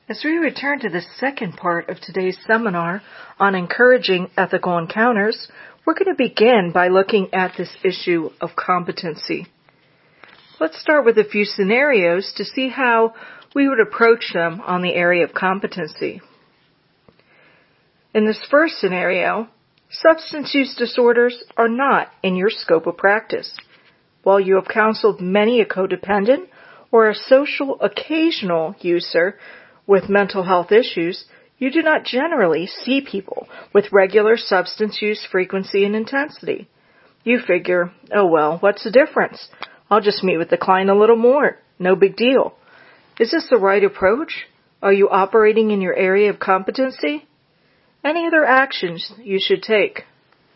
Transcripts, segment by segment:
As we return to the second part of today's seminar on encouraging ethical encounters, we're going to begin by looking at this issue of competency. Let's start with a few scenarios to see how we would approach them on the area of competency. In this first scenario, substance use disorders are not in your scope of practice. While you have counseled many a codependent or a social occasional user with mental health issues, you do not generally see people with regular substance use frequency and intensity. You figure, oh well, what's the difference? I'll just meet with the client a little more. No big deal. Is this the right approach? Are you operating in your area of competency? Any other actions you should take?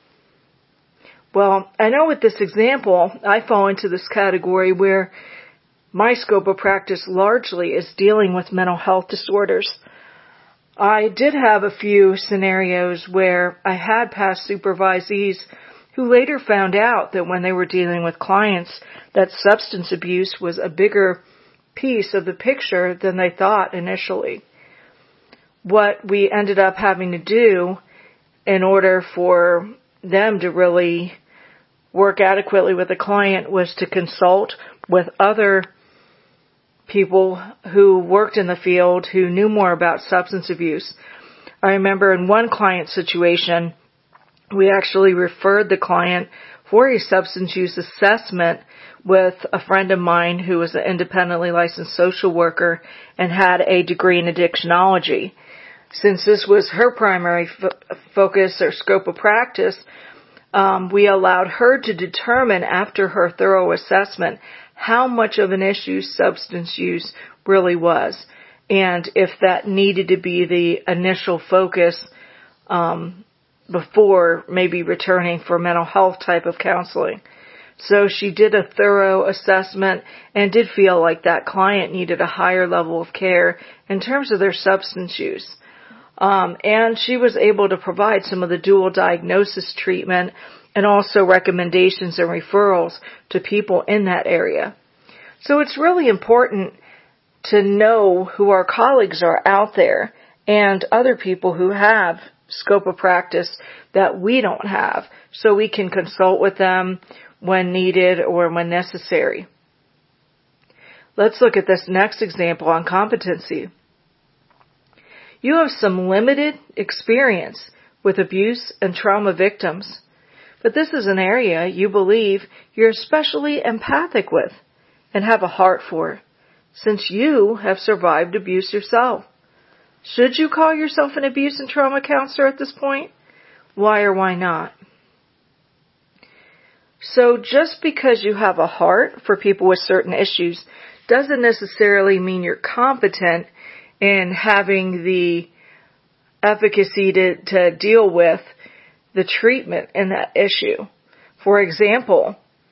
Well, I know with this example, I fall into this category where my scope of practice largely is dealing with mental health disorders. I did have a few scenarios where I had past supervisees who later found out that when they were dealing with clients that substance abuse was a bigger piece of the picture than they thought initially. What we ended up having to do in order for them to really work adequately with the client was to consult with other people who worked in the field who knew more about substance abuse. I remember in one client situation, we actually referred the client for a substance use assessment with a friend of mine who was an independently licensed social worker and had a degree in addictionology. Since this was her primary focus or scope of practice, we allowed her to determine after her thorough assessment how much of an issue substance use really was, and if that needed to be the initial focus before maybe returning for mental health type of counseling. So she did a thorough assessment and did feel like that client needed a higher level of care in terms of their substance use. And she was able to provide some of the dual diagnosis treatment and also recommendations and referrals to people in that area. So it's really important to know who our colleagues are out there and other people who have scope of practice that we don't have, so we can consult with them when needed or when necessary. Let's look at this next example on competency. You have some limited experience with abuse and trauma victims, but this is an area you believe you're especially empathic with and have a heart for, since you have survived abuse yourself. Should you call yourself an abuse and trauma counselor at this point? Why or why not? So just because you have a heart for people with certain issues doesn't necessarily mean you're competent in having the efficacy to deal with the treatment in that issue. For example,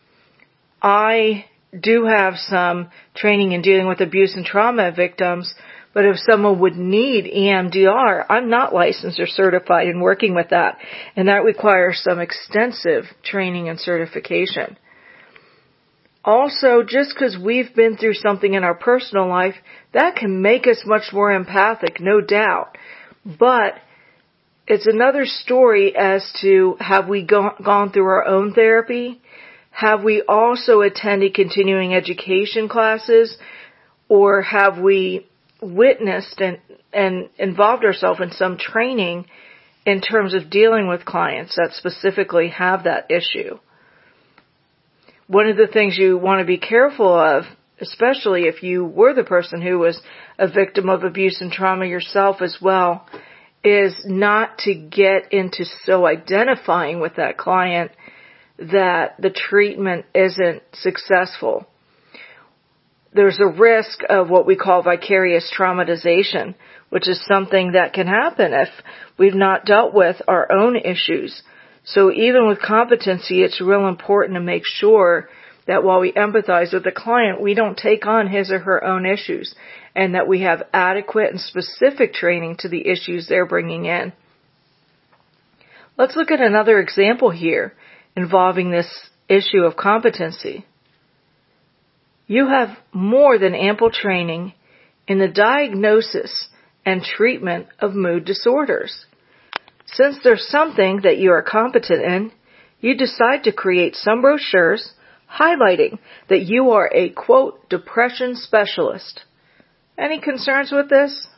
I do have some training in dealing with abuse and trauma victims, but if someone would need EMDR, I'm not licensed or certified in working with that, and that requires some extensive training and certification. Also, just because we've been through something in our personal life, that can make us much more empathic, no doubt. But it's another story as to have we gone through our own therapy? Have we also attended continuing education classes? Or have we witnessed and involved ourselves in some training in terms of dealing with clients that specifically have that issue? One of the things you want to be careful of, especially if you were the person who was a victim of abuse and trauma yourself as well, is not to get into so identifying with that client that the treatment isn't successful. There's a risk of what we call vicarious traumatization, which is something that can happen if we've not dealt with our own issues. So even with competency, it's real important to make sure that while we empathize with the client, we don't take on his or her own issues, and that we have adequate and specific training to the issues they're bringing in. Let's look at another example here involving this issue of competency. You have more than ample training in the diagnosis and treatment of mood disorders. Since there's something that you are competent in, you decide to create some brochures highlighting that you are a, quote, depression specialist. Any concerns with this?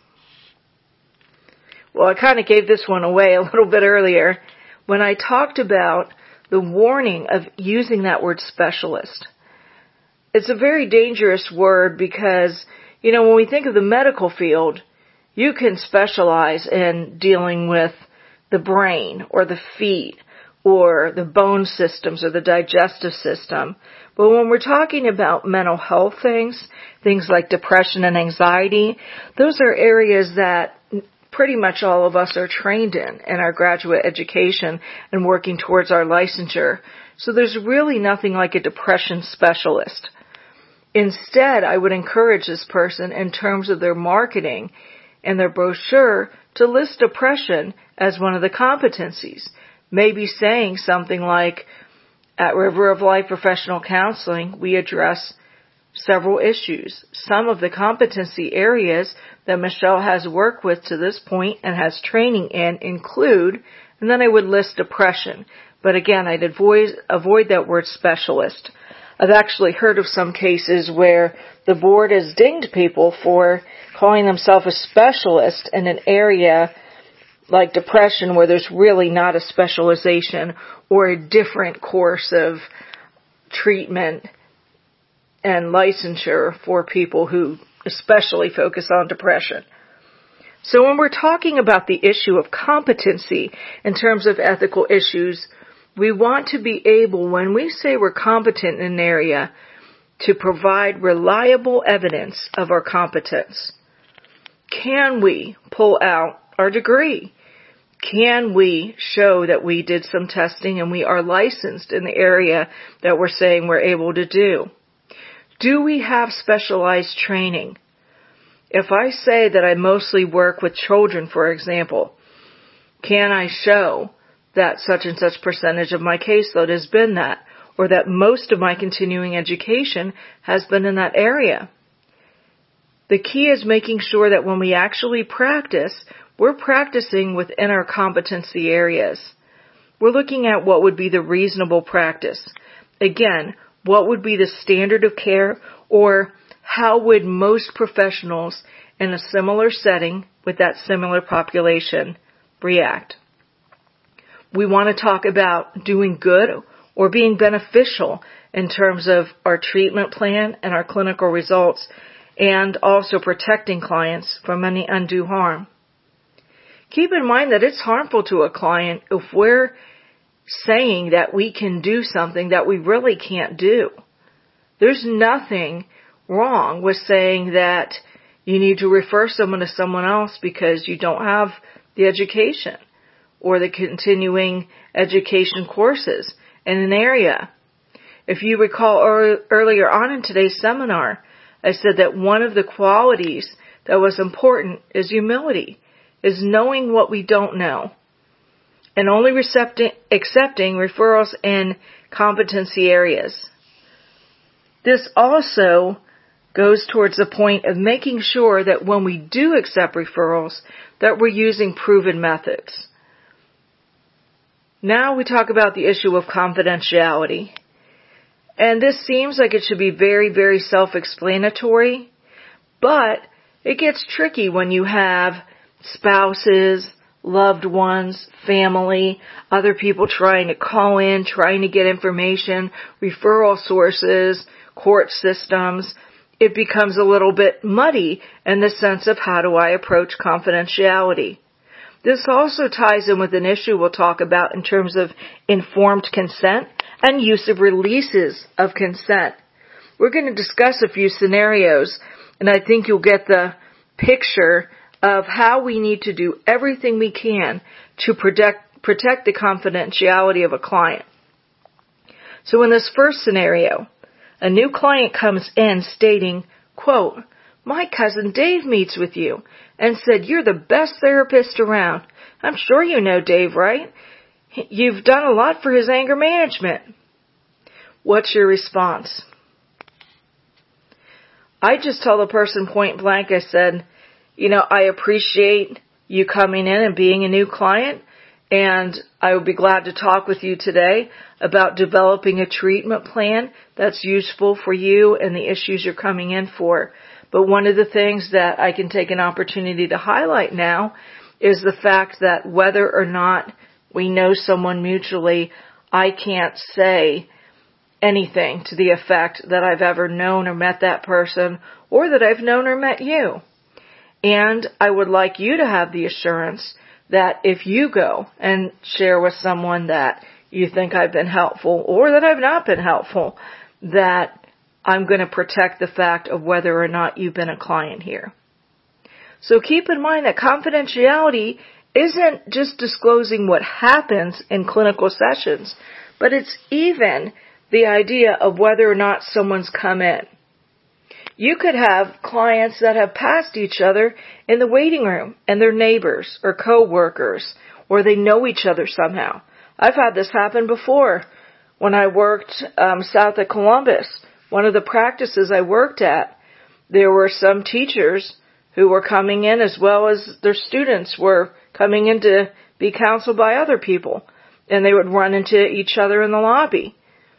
Well, I kind of gave this one away a little bit earlier when I talked about the warning of using that word specialist. It's a very dangerous word because, when we think of the medical field, you can specialize in dealing with the brain or the feet or the bone systems or the digestive system. But when we're talking about mental health things like depression and anxiety, those are areas that pretty much all of us are trained in our graduate education and working towards our licensure. So there's really nothing like a depression specialist. Instead, I would encourage this person in terms of their marketing and their brochure to list depression as one of the competencies. Maybe saying something like, at River of Life Professional Counseling, we address several issues. Some of the competency areas that Michelle has worked with to this point and has training in include, and then I would list depression. But again, I'd avoid that word specialist. I've actually heard of some cases where the board has dinged people for calling themselves a specialist in an area like depression where there's really not a specialization or a different course of treatment and licensure for people who especially focus on depression. So when we're talking about the issue of competency in terms of ethical issues, we want to be able, when we say we're competent in an area, to provide reliable evidence of our competence. Can we pull out our degree? Can we show that we did some testing and we are licensed in the area that we're saying we're able to do? Do we have specialized training? If I say that I mostly work with children, for example, can I show that such and such percentage of my caseload has been that, or that most of my continuing education has been in that area? The key is making sure that when we actually practice, we're practicing within our competency areas. We're looking at what would be the reasonable practice. Again, what would be the standard of care, or how would most professionals in a similar setting with that similar population react? We want to talk about doing good or being beneficial in terms of our treatment plan and our clinical results, and also protecting clients from any undue harm. Keep in mind that it's harmful to a client if we're saying that we can do something that we really can't do. There's nothing wrong with saying that you need to refer someone to someone else because you don't have the education or the continuing education courses in an area. If you recall earlier on in today's seminar, I said that one of the qualities that was important is humility, is knowing what we don't know, and only accepting referrals in competency areas. This also goes towards the point of making sure that when we do accept referrals, that we're using proven methods. Now we talk about the issue of confidentiality. And this seems like it should be very, very self-explanatory, but it gets tricky when you have spouses, loved ones, family, other people trying to call in, trying to get information, referral sources, court systems. It becomes a little bit muddy in the sense of how do I approach confidentiality. This also ties in with an issue we'll talk about in terms of informed consent and use of releases of consent. We're going to discuss a few scenarios, and I think you'll get the picture of how we need to do everything we can to protect the confidentiality of a client. So in this first scenario, a new client comes in stating, quote, "My cousin Dave meets with you and said you're the best therapist around. I'm sure you know Dave, right? You've done a lot for his anger management." What's your response? I just tell the person point blank, I said, I appreciate you coming in and being a new client, and I would be glad to talk with you today about developing a treatment plan that's useful for you and the issues you're coming in for. But one of the things that I can take an opportunity to highlight now is the fact that whether or not we know someone mutually, I can't say anything to the effect that I've ever known or met that person, or that I've known or met you. And I would like you to have the assurance that if you go and share with someone that you think I've been helpful or that I've not been helpful, that I'm going to protect the fact of whether or not you've been a client here. So keep in mind that confidentiality isn't just disclosing what happens in clinical sessions, but it's even the idea of whether or not someone's come in. You could have clients that have passed each other in the waiting room and they're neighbors or co-workers, or they know each other somehow. I've had this happen before. When I worked south of Columbus, one of the practices I worked at, there were some teachers who were coming in as well as their students were coming in to be counseled by other people, and they would run into each other in the lobby.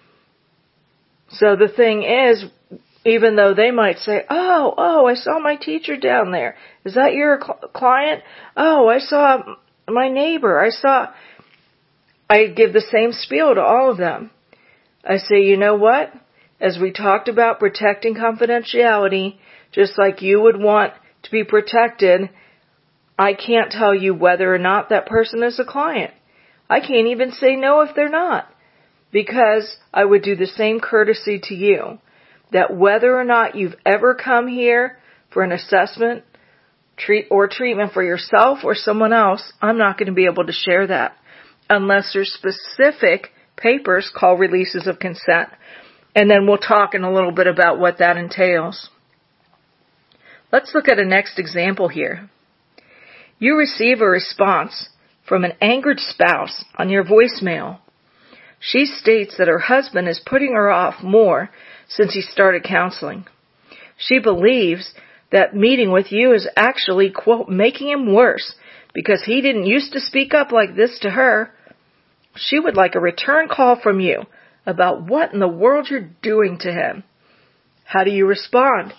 So the thing is, even though they might say, oh, I saw my teacher down there. Is that your client? Oh, I saw my neighbor. I give the same spiel to all of them. I say, you know what? As we talked about protecting confidentiality, just like you would want to be protected, I can't tell you whether or not that person is a client. I can't even say no if they're not, because I would do the same courtesy to you. That whether or not you've ever come here for an assessment, treatment for yourself or someone else, I'm not going to be able to share that unless there's specific papers called releases of consent. And then we'll talk in a little bit about what that entails. Let's look at a next example here. You receive a response from an angered spouse on your voicemail. She states that her husband is putting her off more since he started counseling. She believes that meeting with you is actually, quote, making him worse because he didn't used to speak up like this to her. She would like a return call from you about what in the world you're doing to him. How do you respond?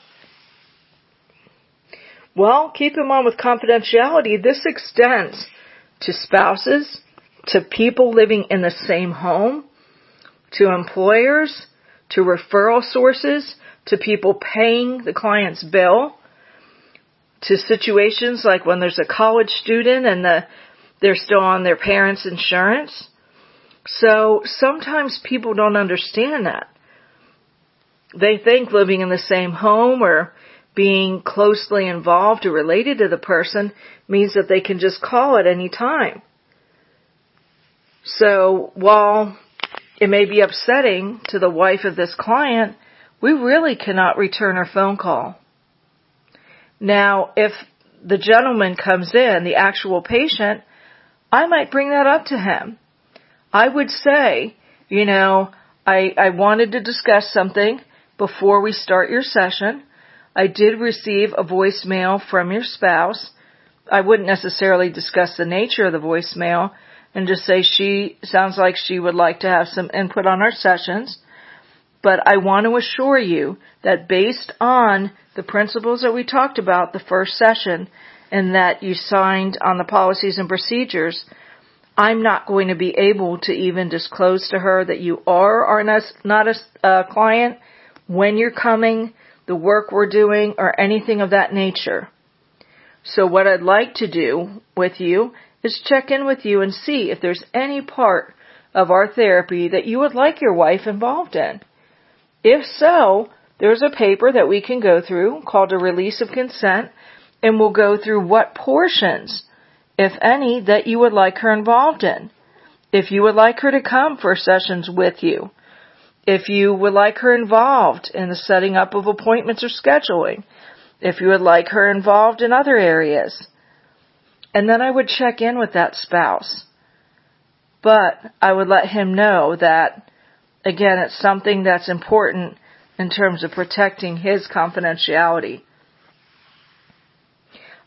Well, keep in mind with confidentiality, this extends to spouses, to people living in the same home, to employers, to referral sources, to people paying the client's bill, to situations like when there's a college student and they're still on their parents' insurance. So sometimes people don't understand that. They think living in the same home or being closely involved or related to the person means that they can just call at any time. So while it may be upsetting to the wife of this client, we really cannot return her phone call. Now, if the gentleman comes in, the actual patient, I might bring that up to him. I would say, I wanted to discuss something before we start your session. I did receive a voicemail from your spouse. I wouldn't necessarily discuss the nature of the voicemail and just say she sounds like she would like to have some input on our sessions. But I want to assure you that based on the principles that we talked about the first session and that you signed on the policies and procedures, I'm not going to be able to even disclose to her that you are not a client, when you're coming, the work we're doing, or anything of that nature. So what I'd like to do with you is check in with you and see if there's any part of our therapy that you would like your wife involved in. If so, there's a paper that we can go through called a release of consent, and we'll go through what portions, if any, that you would like her involved in. If you would like her to come for sessions with you. If you would like her involved in the setting up of appointments or scheduling. If you would like her involved in other areas. And then I would check in with that spouse. But I would let him know that, again, it's something that's important in terms of protecting his confidentiality.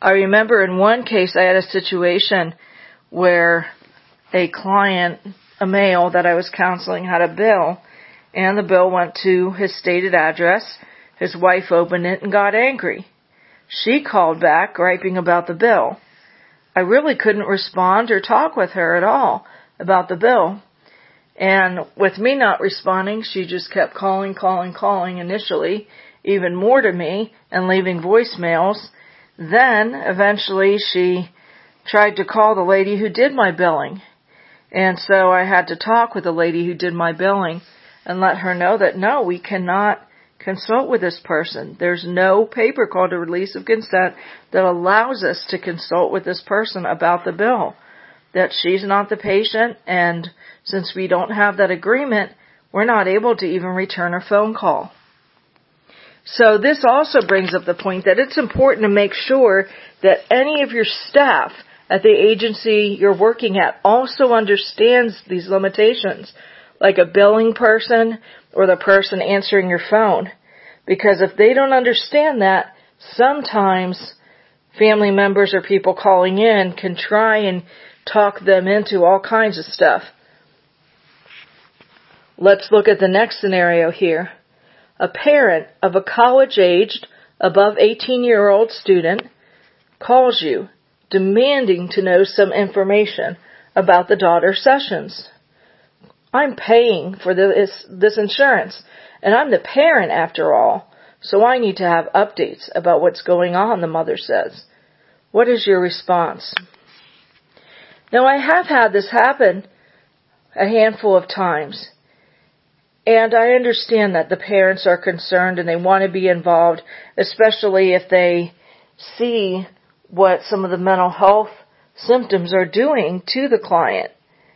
I remember in one case I had a situation where a client, a male that I was counseling, had a bill, and the bill went to his stated address. His wife opened it and got angry. She called back griping about the bill. I really couldn't respond or talk with her at all about the bill. And with me not responding, she just kept calling initially, even more to me, and leaving voicemails. Then, eventually, she tried to call the lady who did my billing. And so I had to talk with the lady who did my billing and let her know that, no, we cannot consult with this person. There's no paper called a release of consent that allows us to consult with this person about the bill. That she's not the patient, and since we don't have that agreement, we're not able to even return her phone call. So this also brings up the point that it's important to make sure that any of your staff at the agency you're working at also understands these limitations, like a billing person or the person answering your phone. Because if they don't understand that, sometimes family members or people calling in can try and talk them into all kinds of stuff. Let's look at the next scenario here. A parent of a college-aged, above 18-year-old student calls you, demanding to know some information about the daughter's sessions. I'm paying for this insurance, and I'm the parent after all, so I need to have updates about what's going on, the mother says. What is your response? Now, I have had this happen a handful of times, and I understand that the parents are concerned and they want to be involved, especially if they see what some of the mental health symptoms are doing to the client.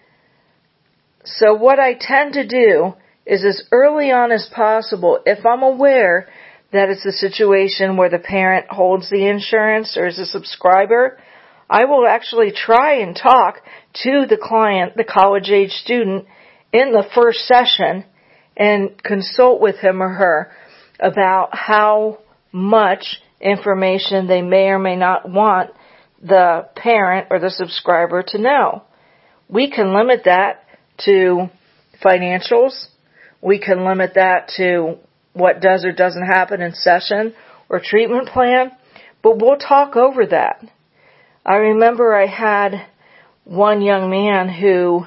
So what I tend to do is, as early on as possible, if I'm aware that it's a situation where the parent holds the insurance or is a subscriber, I will actually try and talk to the client, the college-age student, in the first session and consult with him or her about how much information they may or may not want the parent or the subscriber to know. We can limit that to financials. We can limit that to what does or doesn't happen in session or treatment plan, but we'll talk over that. I remember I had one young man who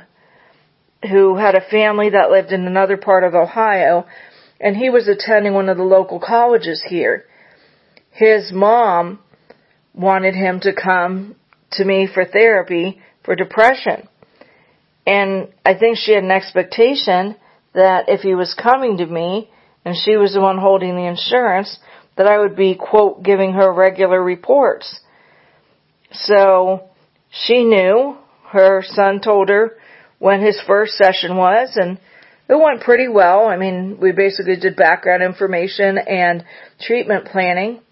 had a family that lived in another part of Ohio, and he was attending one of the local colleges here. His mom wanted him to come to me for therapy for depression. And I think she had an expectation that if he was coming to me, and she was the one holding the insurance, that I would be, quote, giving her regular reports. So she knew, her son told her when his first session was, and it went pretty well. I mean, we basically did background information and treatment planning.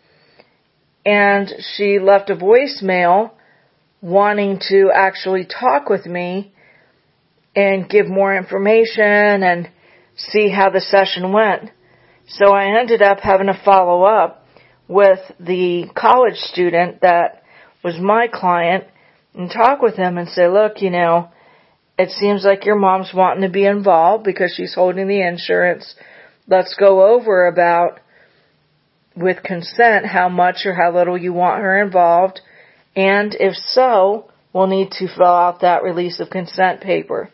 And she left a voicemail wanting to actually talk with me and give more information and see how the session went. So I ended up having to follow up with the college student that was my client and talk with him and say, look, it seems like your mom's wanting to be involved because she's holding the insurance. Let's go over about, with consent, how much or how little you want her involved. And if so, we'll need to fill out that release of consent paper.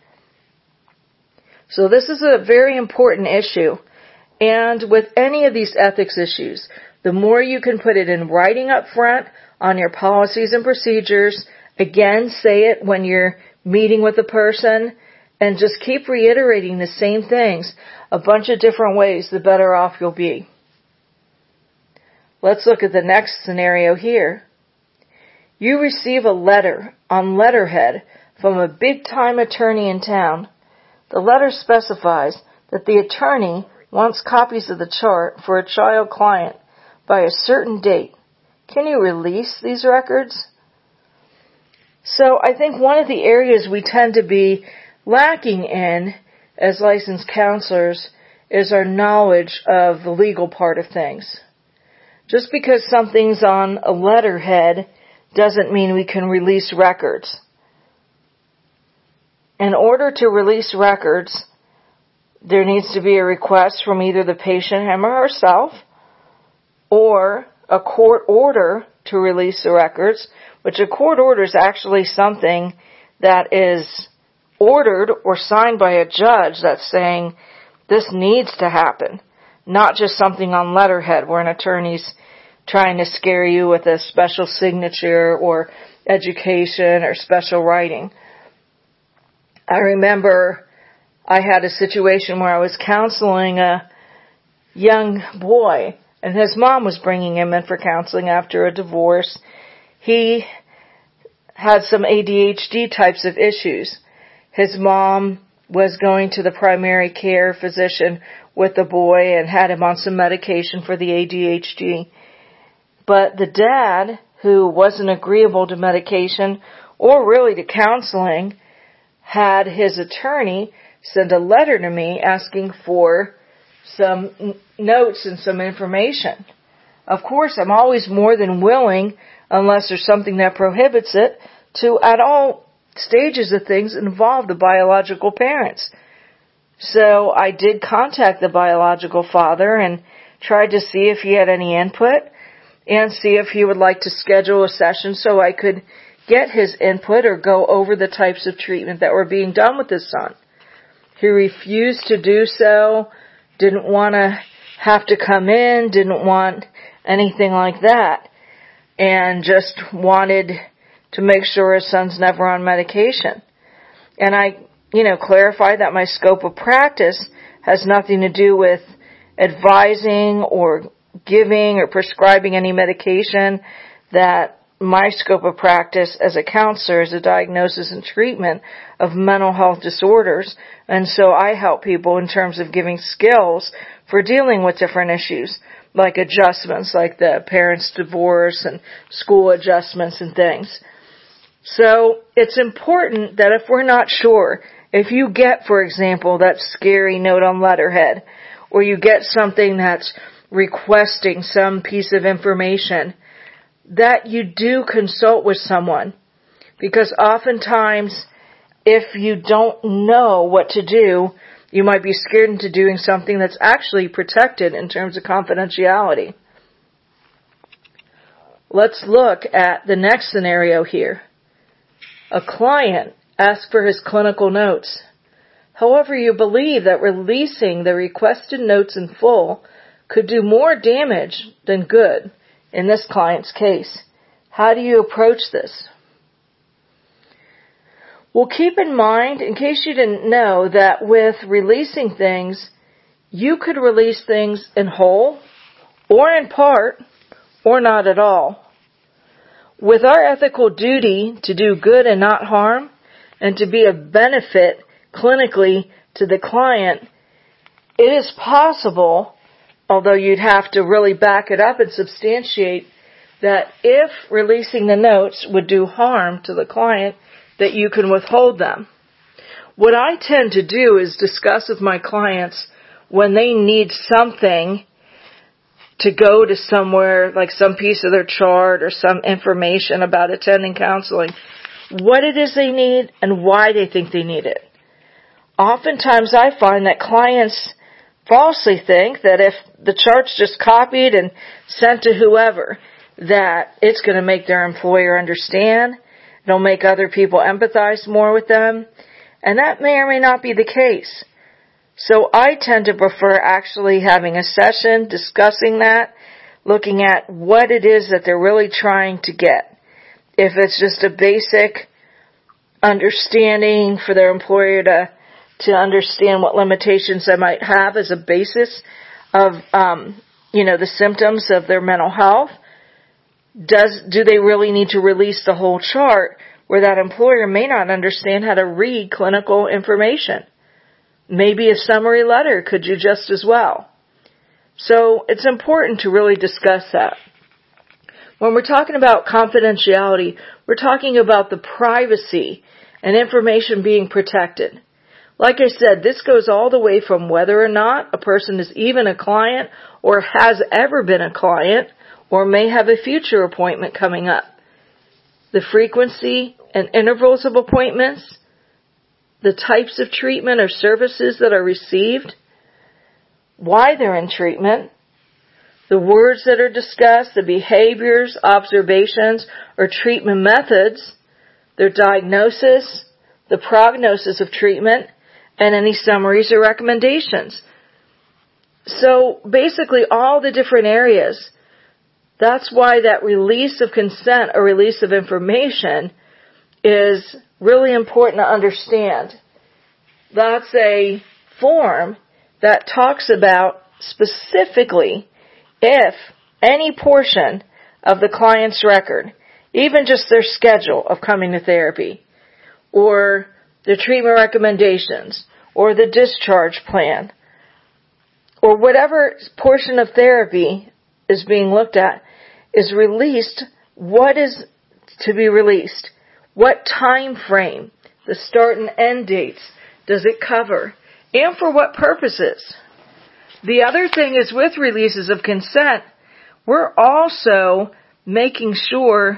So this is a very important issue. And with any of these ethics issues, the more you can put it in writing up front on your policies and procedures, again, say it when you're meeting with a person, and just keep reiterating the same things a bunch of different ways, the better off you'll be. Let's look at the next scenario here. You receive a letter on letterhead from a big-time attorney in town. The letter specifies that the attorney wants copies of the chart for a child client by a certain date. Can you release these records? So I think one of the areas we tend to be lacking in as licensed counselors is our knowledge of the legal part of things. Just because something's on a letterhead doesn't mean we can release records. In order to release records, there needs to be a request from either the patient, him or herself, or a court order to release the records, which a court order is actually something that is ordered or signed by a judge that's saying this needs to happen, not just something on letterhead where an attorney's trying to scare you with a special signature or education or special writing. I remember I had a situation where I was counseling a young boy, and his mom was bringing him in for counseling after a divorce. He had some ADHD types of issues. His mom was going to the primary care physician with the boy and had him on some medication for the ADHD. But the dad, who wasn't agreeable to medication or really to counseling, had his attorney send a letter to me asking for some notes and some information. Of course, I'm always more than willing, unless there's something that prohibits it, to at all stages of things involve the biological parents. So I did contact the biological father and tried to see if he had any input and see if he would like to schedule a session so I could get his input or go over the types of treatment that were being done with his son. He refused to do so, didn't want to have to come in, didn't want anything like that, and just wanted to make sure his son's never on medication. And I, clarified that my scope of practice has nothing to do with advising or giving or prescribing any medication, that my scope of practice as a counselor is a diagnosis and treatment of mental health disorders. And so I help people in terms of giving skills for dealing with different issues, like adjustments, like the parents' divorce and school adjustments and things. So it's important that if we're not sure, if you get, for example, that scary note on letterhead, or you get something that's requesting some piece of information, that you do consult with someone. Because oftentimes, if you don't know what to do, you might be scared into doing something that's actually protected in terms of confidentiality. Let's look at the next scenario here. A client asks for his clinical notes. However, you believe that releasing the requested notes in full could do more damage than good in this client's case. How do you approach this? Well, keep in mind, in case you didn't know, that with releasing things, you could release things in whole, or in part, or not at all. With our ethical duty to do good and not harm, and to be of benefit clinically to the client, it is possible, although you'd have to really back it up and substantiate, that if releasing the notes would do harm to the client, that you can withhold them. What I tend to do is discuss with my clients when they need something to go to somewhere, like some piece of their chart or some information about attending counseling, what it is they need and why they think they need it. Oftentimes I find that clients falsely think that if the chart's just copied and sent to whoever, that it's going to make their employer understand, it'll make other people empathize more with them, and that may or may not be the case. So I tend to prefer actually having a session, discussing that, looking at what it is that they're really trying to get. If it's just a basic understanding for their employer to understand what limitations they might have as a basis of, the symptoms of their mental health, do they really need to release the whole chart where that employer may not understand how to read clinical information? Maybe a summary letter could do just as well. So it's important to really discuss that. When we're talking about confidentiality, we're talking about the privacy and information being protected. Like I said, this goes all the way from whether or not a person is even a client or has ever been a client or may have a future appointment coming up. the frequency and intervals of appointments, the types of treatment or services that are received, why they're in treatment, the words that are discussed, the behaviors, observations, or treatment methods, their diagnosis, the prognosis of treatment, and any summaries or recommendations. So basically all the different areas. That's why that release of consent or release of information is really important to understand. That's a form that talks about specifically if any portion of the client's record, even just their schedule of coming to therapy, or the treatment recommendations, or the discharge plan, or whatever portion of therapy is being looked at, is released, what is to be released? What time frame, the start and end dates, does it cover? And for what purposes? The other thing is with releases of consent, we're also making sure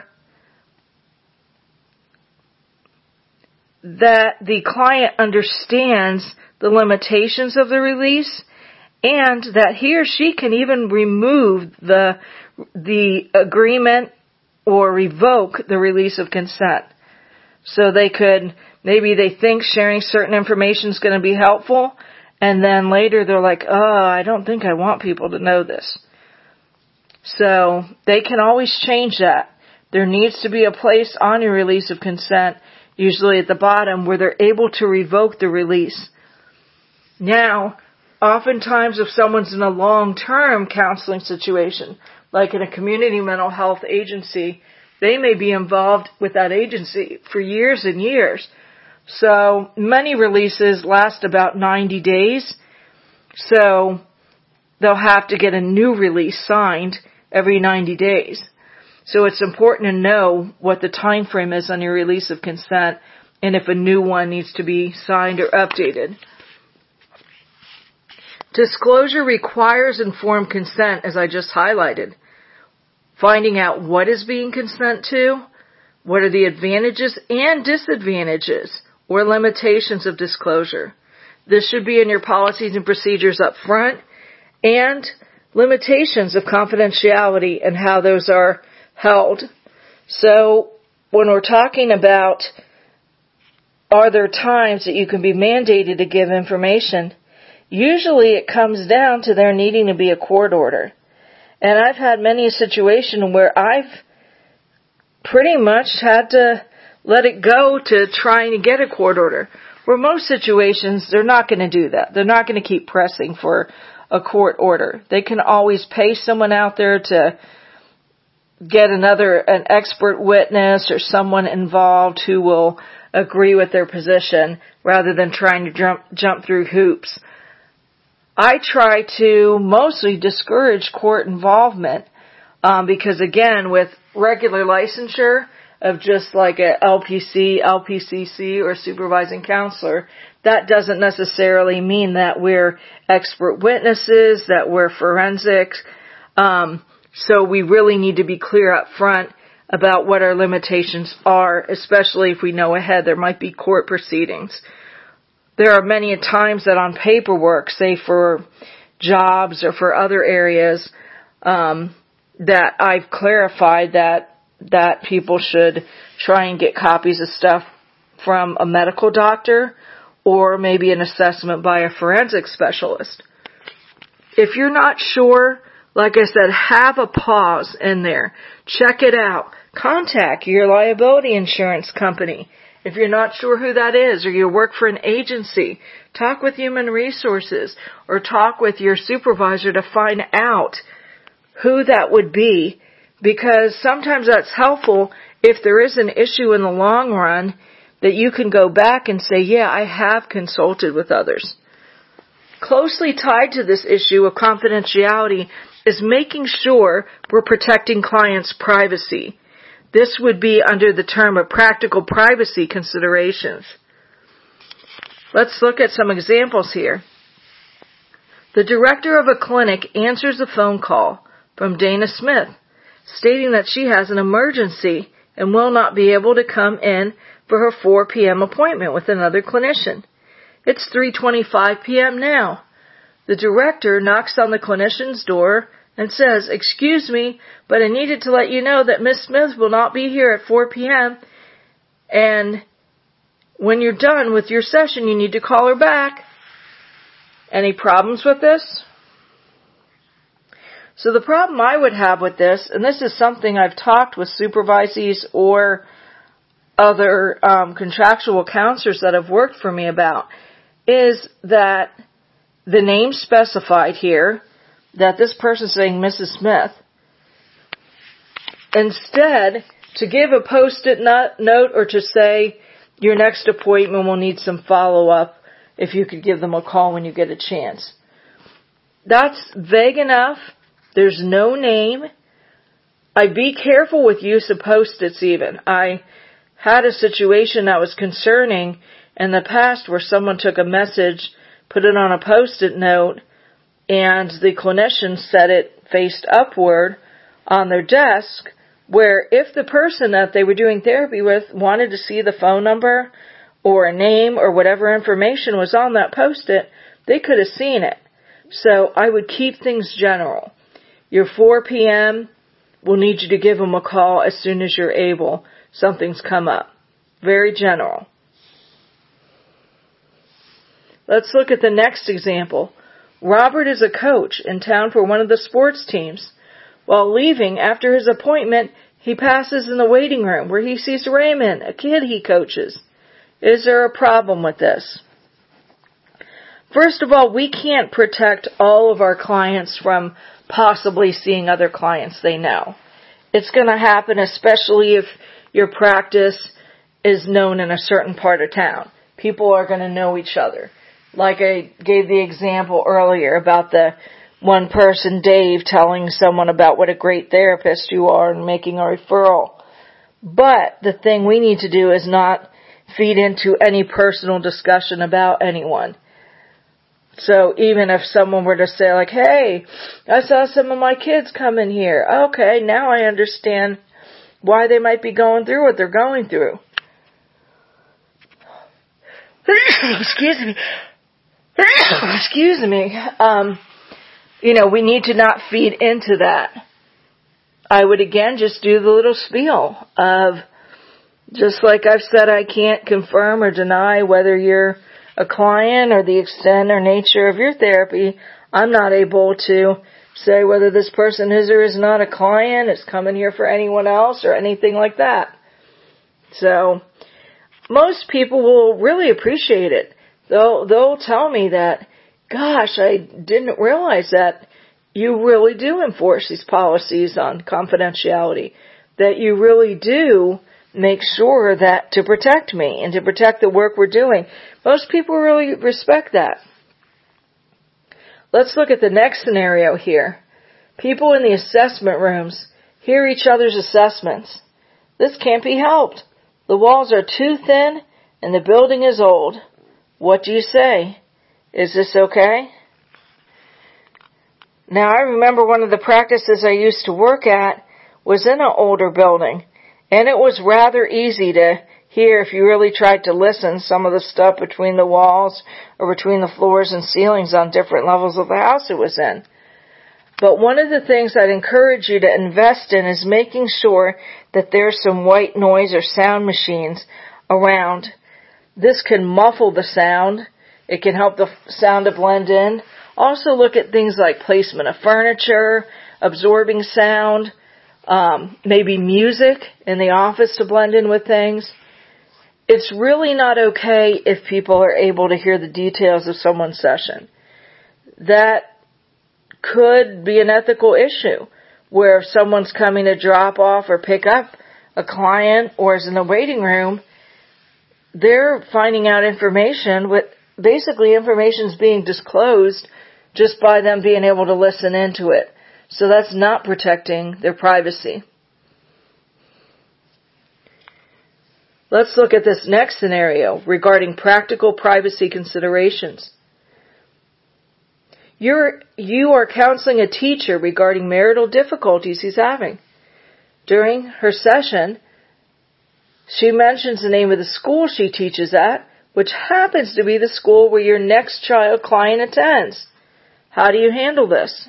that the client understands the limitations of the release and that he or she can even remove the agreement or revoke the release of consent. So maybe they think sharing certain information is going to be helpful, and then later they're like, I don't think I want people to know this. So they can always change that. There needs to be a place on your release of consent, usually at the bottom, where they're able to revoke the release. Now, oftentimes if someone's in a long-term counseling situation, like in a community mental health agency, they may be involved with that agency for years and years. So many releases last about 90 days. So they'll have to get a new release signed every 90 days. So it's important to know what the time frame is on your release of consent and if a new one needs to be signed or updated. Disclosure requires informed consent, as I just highlighted. Finding out what is being consent to, what are the advantages and disadvantages or limitations of disclosure. This should be in your policies and procedures up front, and limitations of confidentiality and how those are held. So when we're talking about are there times that you can be mandated to give information, usually it comes down to there needing to be a court order. And I've had many a situation where I've pretty much had to let it go to trying to get a court order. Where most situations, they're not going to do that. They're not going to keep pressing for a court order. They can always pay someone out there to get an expert witness or someone involved who will agree with their position rather than trying to jump through hoops. I try to mostly discourage court involvement because, again, with regular licensure of just like a LPC, LPCC, or supervising counselor, that doesn't necessarily mean that we're expert witnesses, that we're forensics. So we really need to be clear up front about what our limitations are, especially if we know ahead there might be court proceedings. There are many times that on paperwork, say for jobs or for other areas, that I've clarified that people should try and get copies of stuff from a medical doctor or maybe an assessment by a forensic specialist. If you're not sure, like I said, have a pause in there. Check it out. Contact your liability insurance company. If you're not sure who that is, or you work for an agency, talk with human resources or talk with your supervisor to find out who that would be, because sometimes that's helpful if there is an issue in the long run that you can go back and say, yeah, I have consulted with others. Closely tied to this issue of confidentiality is making sure we're protecting clients' privacy. This would be under the term of practical privacy considerations. Let's look at some examples here. The director of a clinic answers a phone call from Dana Smith, stating that she has an emergency and will not be able to come in for her 4 p.m. appointment with another clinician. It's 3:25 p.m. now. The director knocks on the clinician's door and says, "Excuse me, but I needed to let you know that Miss Smith will not be here at 4 p.m. and when you're done with your session, you need to call her back." Any problems with this? So the problem I would have with this, and this is something I've talked with supervisees or other contractual counselors that have worked for me about, is that the name specified here, that this person is saying Mrs. Smith, instead to give a post-it note or to say your next appointment will need some follow-up, if you could give them a call when you get a chance. That's vague enough. There's no name. I'd be careful with use of post-its even. I had a situation that was concerning in the past where someone took a message, put it on a post-it note, and the clinician set it faced upward on their desk, where if the person that they were doing therapy with wanted to see the phone number or a name or whatever information was on that post-it, they could have seen it. So I would keep things general. Your 4 p.m., we'll need you to give them a call as soon as you're able. Something's come up. Very general. Let's look at the next example. Robert is a coach in town for one of the sports teams. While leaving after his appointment, he passes in the waiting room where he sees Raymond, a kid he coaches. Is there a problem with this? First of all, we can't protect all of our clients from possibly seeing other clients they know. It's going to happen, especially if your practice is known in a certain part of town. People are going to know each other. Like I gave the example earlier about the one person, Dave, telling someone about what a great therapist you are and making a referral. But the thing we need to do is not feed into any personal discussion about anyone. So even if someone were to say like, "Hey, I saw some of my kids come in here." Okay, now I understand why they might be going through what they're going through. Excuse me. Excuse me. We need to not feed into that. I would again just do the little spiel of, just like I've said, I can't confirm or deny whether you're a client or the extent or nature of your therapy. I'm not able to say whether this person is or is not a client, is coming here for anyone else or anything like that. So most people will really appreciate it. They'll tell me that, "Gosh, I didn't realize that you really do enforce these policies on confidentiality, that you really do make sure that to protect me and to protect the work we're doing." Most people really respect that. Let's look at the next scenario here. People in the assessment rooms hear each other's assessments. This can't be helped. The walls are too thin and the building is old. What do you say? Is this okay? Now, I remember one of the practices I used to work at was in an older building, and it was rather easy to hear, if you really tried to listen, some of the stuff between the walls or between the floors and ceilings on different levels of the house it was in. But one of the things I'd encourage you to invest in is making sure that there's some white noise or sound machines around. This can muffle the sound. It can help the sound to blend in. Also look at things like placement of furniture, absorbing sound, maybe music in the office to blend in with things. It's really not okay if people are able to hear the details of someone's session. That could be an ethical issue, where if someone's coming to drop off or pick up a client or is in the waiting room, they're finding out information with basically information's being disclosed just by them being able to listen into it. So that's not protecting their privacy. Let's look at this next scenario regarding practical privacy considerations. You are counseling a teacher regarding marital difficulties he's having. During her session, She mentions the name of the school she teaches at, which happens to be the school where your next child client attends. How do you handle this?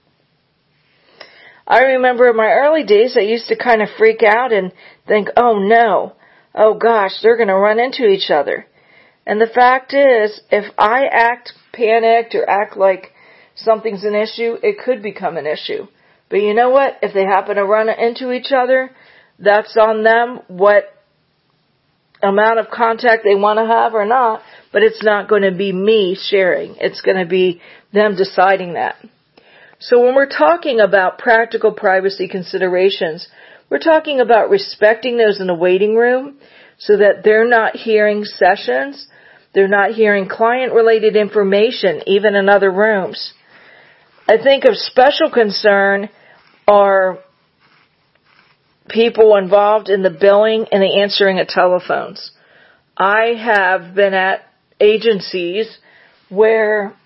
I remember in my early days, I used to kind of freak out and think, oh no, oh gosh, they're going to run into each other. And the fact is, if I act panicked or act like something's an issue, it could become an issue. But you know what? If they happen to run into each other, that's on them, what amount of contact they want to have or not, but it's not going to be me sharing. It's going to be them deciding that. So when we're talking about practical privacy considerations, we're talking about respecting those in the waiting room so that they're not hearing sessions, they're not hearing client-related information, even in other rooms. I think of special concern are people involved in the billing and the answering of telephones. I have been at agencies where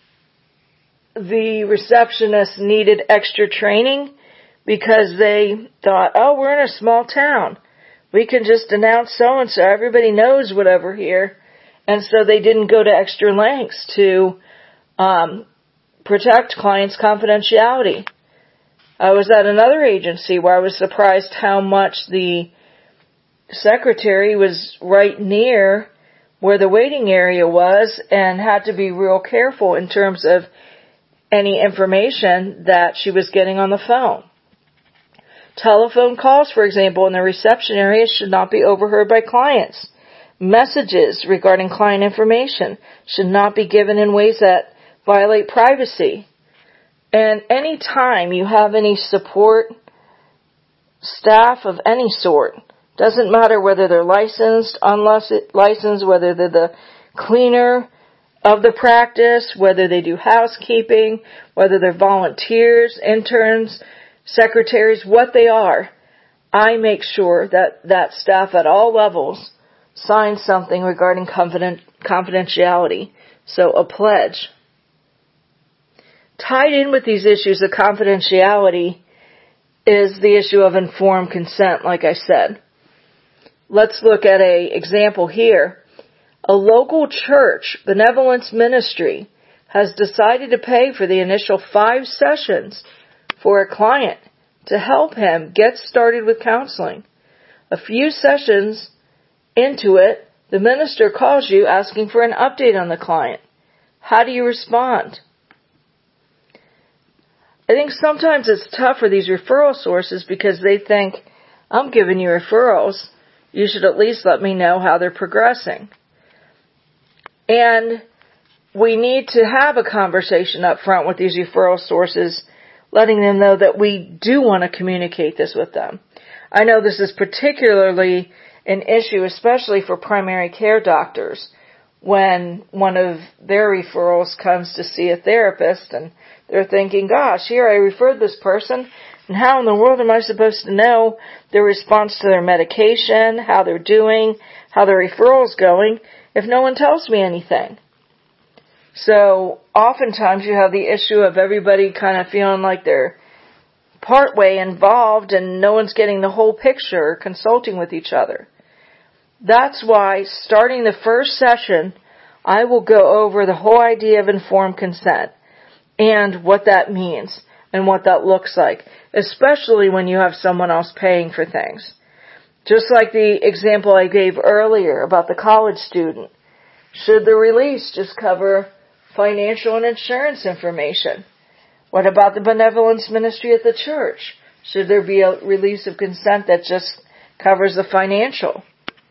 the receptionist needed extra training because they thought, oh, we're in a small town. We can just announce so-and-so. Everybody knows whatever here. And so they didn't go to extra lengths to protect clients' confidentiality. I was at another agency where I was surprised how much the secretary was right near where the waiting area was and had to be real careful in terms of any information that she was getting on the phone. Telephone calls, for example, in the reception area should not be overheard by clients. Messages regarding client information should not be given in ways that violate privacy. And any time you have any support staff of any sort, doesn't matter whether they're licensed, unlicensed, whether they're the cleaner of the practice, whether they do housekeeping, whether they're volunteers, interns, secretaries, what they are, I make sure that that staff at all levels signs something regarding confidentiality. So a pledge. Tied in with these issues of confidentiality is the issue of informed consent, like I said. Let's look at an example here. A local church benevolence ministry has decided to pay for the initial 5 sessions for a client to help him get started with counseling. A few sessions into it, the minister calls you asking for an update on the client. How do you respond? I think sometimes it's tough for these referral sources because they think, I'm giving you referrals. You should at least let me know how they're progressing. And we need to have a conversation up front with these referral sources, letting them know that we do want to communicate this with them. I know this is particularly an issue, especially for primary care doctors, when one of their referrals comes to see a therapist and they're thinking, gosh, here I referred this person, and how in the world am I supposed to know their response to their medication, how they're doing, how their referral's going, if no one tells me anything? So oftentimes you have the issue of everybody kind of feeling like they're partway involved and no one's getting the whole picture or consulting with each other. That's why starting the first session, I will go over the whole idea of informed consent and what that means and what that looks like, especially when you have someone else paying for things. Just like the example I gave earlier about the college student. Should the release just cover financial and insurance information? What about the benevolence ministry at the church? Should there be a release of consent that just covers the financial?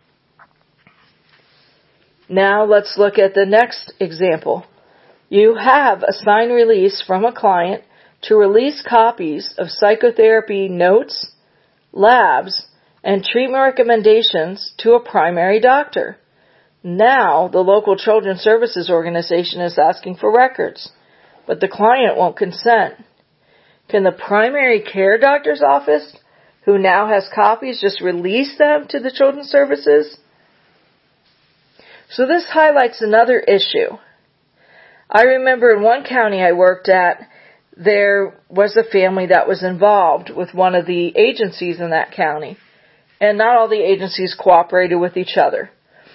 Now let's look at the next example. You have a signed release from a client to release copies of psychotherapy notes, labs, and treatment recommendations to a primary doctor. Now, the local children's services organization is asking for records, but the client won't consent. Can the primary care doctor's office, who now has copies, just release them to the children's services? So this highlights another issue. I remember in one county I worked at, there was a family that was involved with one of the agencies in that county. and not all the agencies cooperated with each other.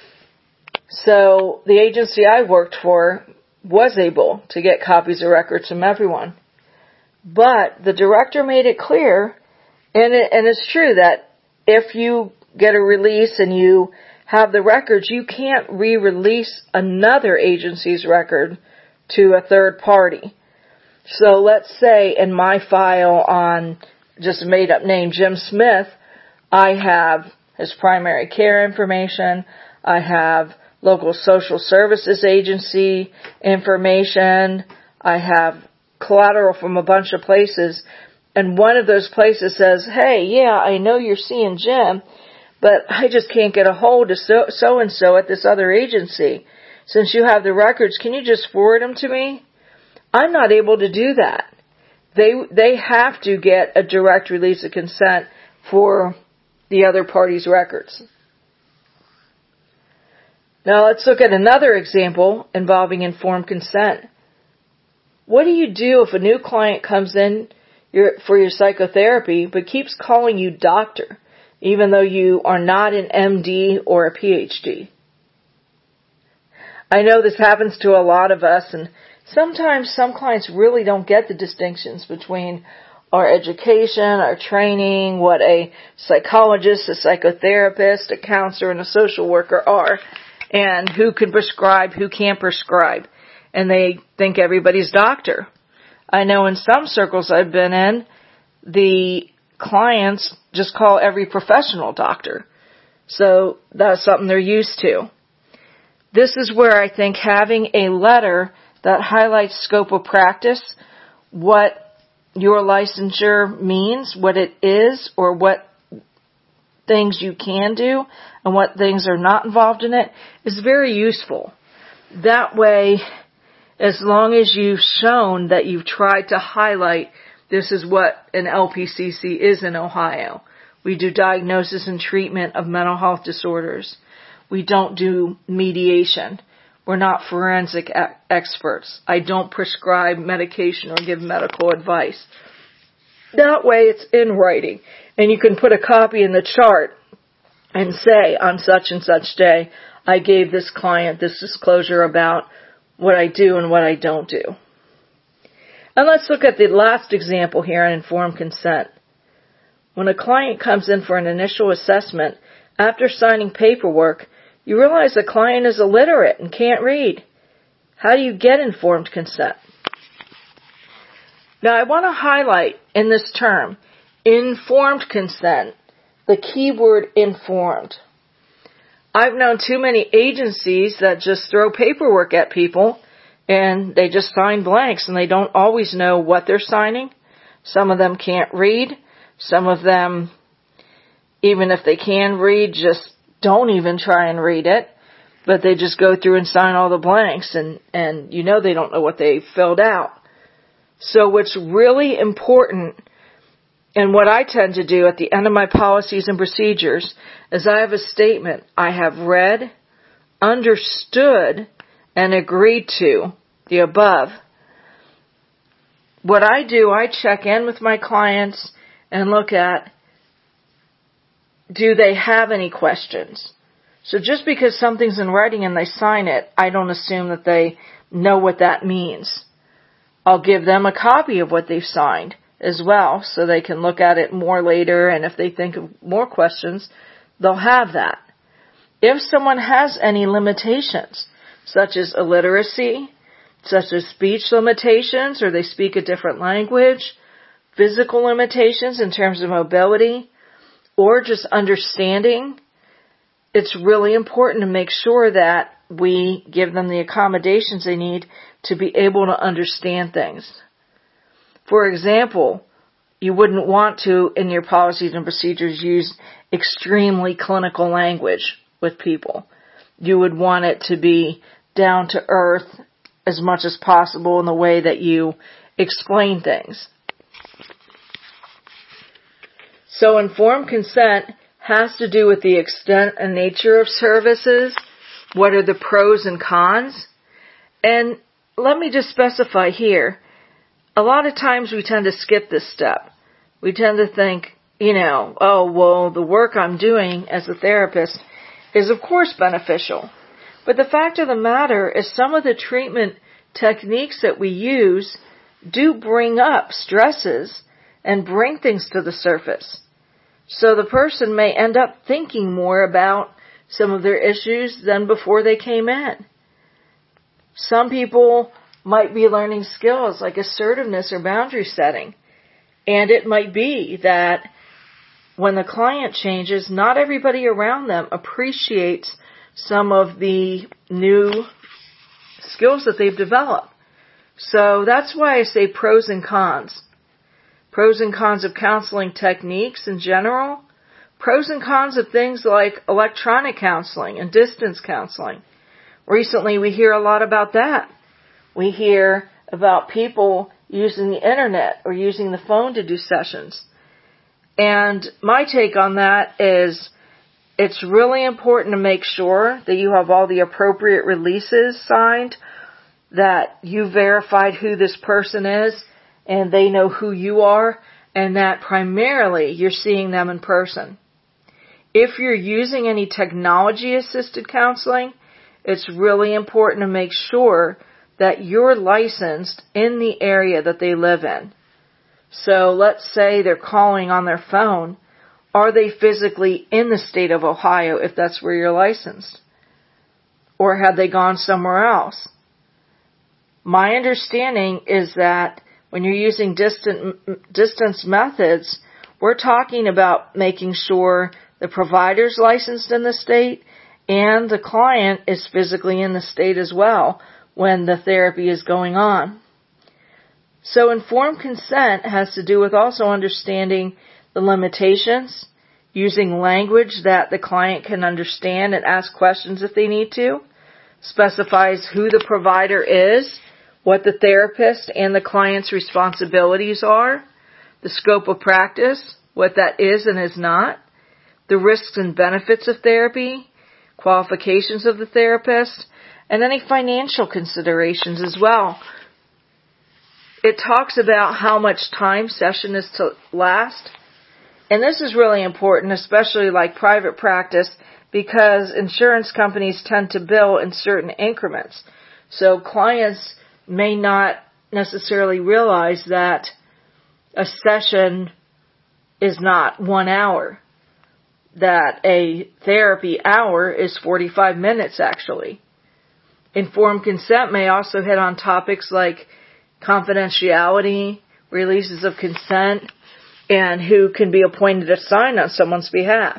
So the agency I worked for was able to get copies of records from everyone. But the director made it clear, and it's true, that if you get a release and you have the records, you can't re-release another agency's record to a third party. So let's say in my file on just a made up name, Jim Smith, I have his primary care information, I have local social services agency information, I have collateral from a bunch of places, and one of those places says, hey, yeah, I know you're seeing Jim, but I just can't get a hold of so-and-so at this other agency. Since you have the records, can you just forward them to me? I'm not able to do that. They have to get a direct release of consent for the other party's records. Now let's look at another example involving informed consent. What do you do if a new client comes in for your psychotherapy but keeps calling you doctor, even though you are not an MD or a PhD? I know this happens to a lot of us, and sometimes some clients really don't get the distinctions between our education, our training, what a psychologist, a psychotherapist, a counselor, and a social worker are, and who can prescribe, who can't prescribe. And they think everybody's doctor. I know in some circles I've been in, the clients just call every professional doctor. So that's something they're used to. This is where I think having a letter that highlights scope of practice, what your licensure means, what it is, or what things you can do, and what things are not involved in it, is very useful. That way, as long as you've shown that you've tried to highlight this is what an LPCC is in Ohio. We do diagnosis and treatment of mental health disorders. We don't do mediation. We're not forensic experts. I don't prescribe medication or give medical advice. That way it's in writing. And you can put a copy in the chart and say, on such and such day, I gave this client this disclosure about what I do and what I don't do. And let's look at the last example here on informed consent. When a client comes in for an initial assessment, after signing paperwork, you realize the client is illiterate and can't read. How do you get informed consent? Now I want to highlight in this term, informed consent, the key word informed. I've known too many agencies that just throw paperwork at people and they just sign blanks and they don't always know what they're signing. Some of them can't read. Some of them, even if they can read, just don't even try and read it. But they just go through and sign all the blanks and you know they don't know what they filled out. So what's really important, and what I tend to do at the end of my policies and procedures, is I have a statement. I have read, understood, and agreed to the above. What I do, I check in with my clients and look at, do they have any questions? So just because something's in writing and they sign it, I don't assume that they know what that means. I'll give them a copy of what they've signed as well, so they can look at it more later, and if they think of more questions, they'll have that. If someone has any limitations, such as illiteracy, such as speech limitations, or they speak a different language, physical limitations in terms of mobility, or just understanding, it's really important to make sure that we give them the accommodations they need to be able to understand things. For example, you wouldn't want to, in your policies and procedures, use extremely clinical language with people. You would want it to be down to earth as much as possible in the way that you explain things. So informed consent has to do with the extent and nature of services, what are the pros and cons, and let me just specify here, a lot of times we tend to skip this step. We tend to think, oh, well, the work I'm doing as a therapist is of course beneficial. But the fact of the matter is some of the treatment techniques that we use do bring up stresses and bring things to the surface. So the person may end up thinking more about some of their issues than before they came in. Some people might be learning skills like assertiveness or boundary setting. And it might be that when the client changes, not everybody around them appreciates some of the new skills that they've developed. So that's why I say pros and cons. Pros and cons of counseling techniques in general. Pros and cons of things like electronic counseling and distance counseling. Recently we hear a lot about that. We hear about people using the internet or using the phone to do sessions. And my take on that is it's really important to make sure that you have all the appropriate releases signed, that you verified who this person is and they know who you are, and that primarily you're seeing them in person. If you're using any technology-assisted counseling, it's really important to make sure that you're licensed in the area that they live in. So let's say they're calling on their phone. Are they physically in the state of Ohio if that's where you're licensed? Or have they gone somewhere else? My understanding is that when you're using distance methods, we're talking about making sure the provider's licensed in the state and the client is physically in the state as well when the therapy is going on. So informed consent has to do with also understanding the limitations, using language that the client can understand and ask questions if they need to, specifies who the provider is, what the therapist and the client's responsibilities are, the scope of practice, what that is and is not, the risks and benefits of therapy, qualifications of the therapist, and any financial considerations as well. It talks about how much time session is to last. And this is really important, especially like private practice, because insurance companies tend to bill in certain increments. So clients may not necessarily realize that a session is not 1 hour, that a therapy hour is 45 minutes actually. Informed consent may also hit on topics like confidentiality, releases of consent, and who can be appointed to sign on someone's behalf.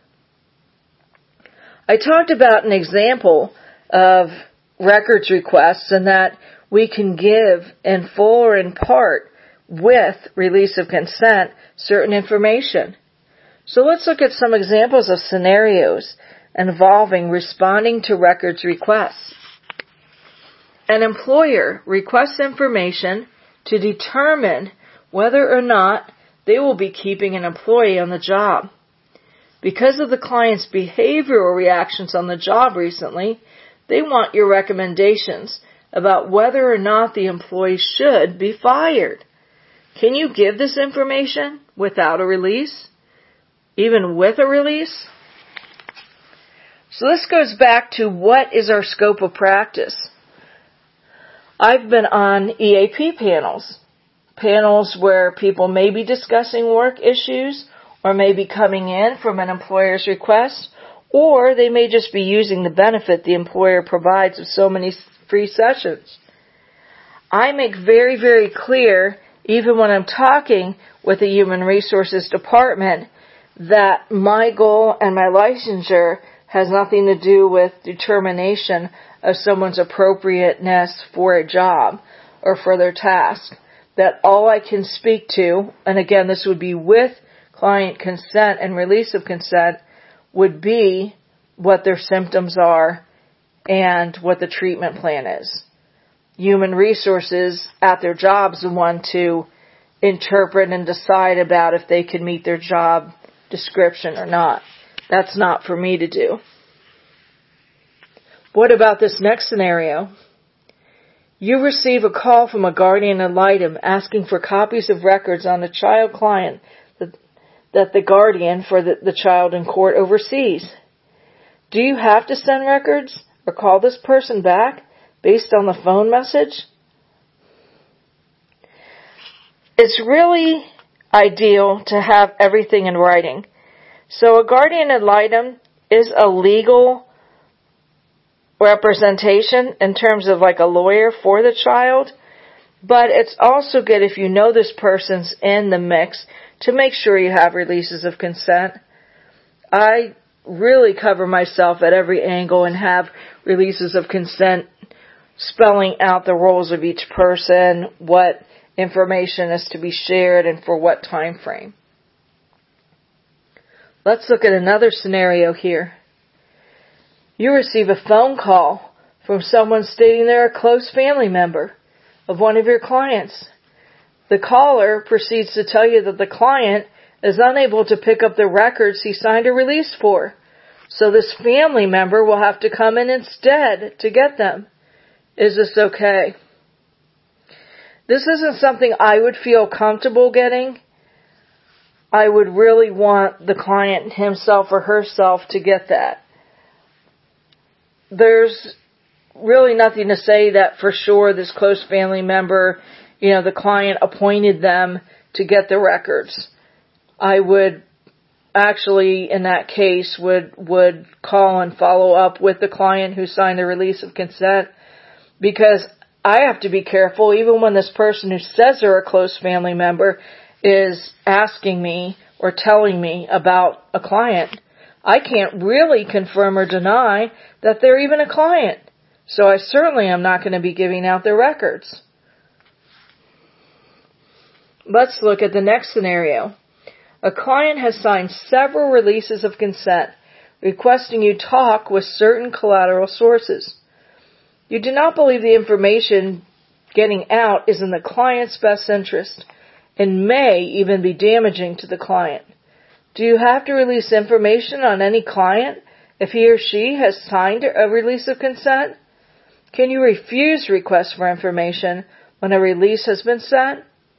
I talked about an example of records requests and that we can give in full or in part with release of consent certain information. So let's look at some examples of scenarios involving responding to records requests. An employer requests information to determine whether or not they will be keeping an employee on the job. Because of the client's behavioral reactions on the job recently, they want your recommendations about whether or not the employee should be fired. Can you give this information without a release? Even with a release? So this goes back to what is our scope of practice. I've been on EAP panels where people may be discussing work issues or may be coming in from an employer's request, or they may just be using the benefit the employer provides of so many free sessions. I make very, very clear, even when I'm talking with the Human Resources Department, that my goal and my licensure has nothing to do with determination of someone's appropriateness for a job or for their task. That all I can speak to, and again this would be with client consent and release of consent, would be what their symptoms are and what the treatment plan is. Human Resources at their job is the one to interpret and decide about if they can meet their job description or not. That's not for me to do. What about this next scenario? You receive a call from a guardian ad litem asking for copies of records on a child client that the guardian for the child in court oversees. Do you have to send records or call this person back based on the phone message? It's really ideal to have everything in writing. So a guardian ad litem is a legal representation in terms of like a lawyer for the child, but it's also good if you know this person's in the mix to make sure you have releases of consent. I really cover myself at every angle and have releases of consent spelling out the roles of each person, what information is to be shared, and for what time frame. Let's look at another scenario here. You receive a phone call from someone stating they're a close family member of one of your clients. The caller proceeds to tell you that the client is unable to pick up the records he signed a release for, so this family member will have to come in instead to get them. Is this okay? This isn't something I would feel comfortable getting. I would really want the client himself or herself to get that. There's really nothing to say that for sure this close family member, the client appointed them to get the records. I would actually, in that case, would call and follow up with the client who signed the release of consent, because I have to be careful even when this person who says they're a close family member is asking me or telling me about a client. I can't really confirm or deny that they're even a client. So I certainly am not going to be giving out their records. Let's look at the next scenario. A client has signed several releases of consent requesting you talk with certain collateral sources. You do not believe the information getting out is in the client's best interest and may even be damaging to the client. Do you have to release information on any client if he or she has signed a release of consent? Can you refuse requests for information when a release has been sent?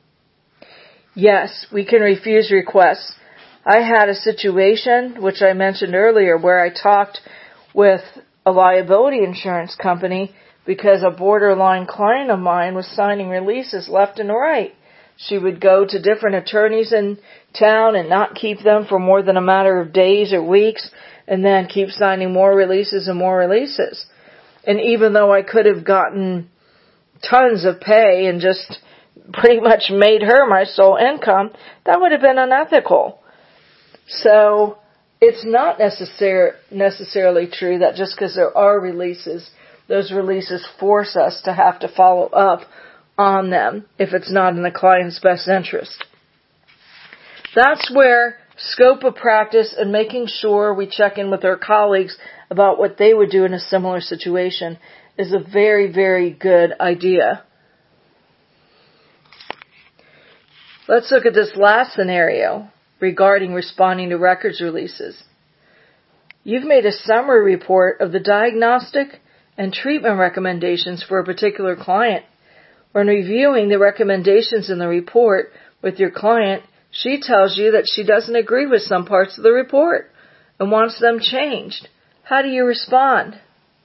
Yes, we can refuse requests. I had a situation, which I mentioned earlier, where I talked with a liability insurance company because a borderline client of mine was signing releases left and right. She would go to different attorneys in town and not keep them for more than a matter of days or weeks, and then keep signing more releases and more releases. And even though I could have gotten tons of pay and just pretty much made her my sole income, that would have been unethical. So it's not necessarily true that just because there are releases, those releases force us to have to follow up on them if it's not in the client's best interest. That's where scope of practice and making sure we check in with our colleagues about what they would do in a similar situation is a very, very good idea. Let's look at this last scenario regarding responding to records releases. You've made a summary report of the diagnostic and treatment recommendations for a particular client. When reviewing the recommendations in the report with your client, she tells you that she doesn't agree with some parts of the report and wants them changed. How do you respond?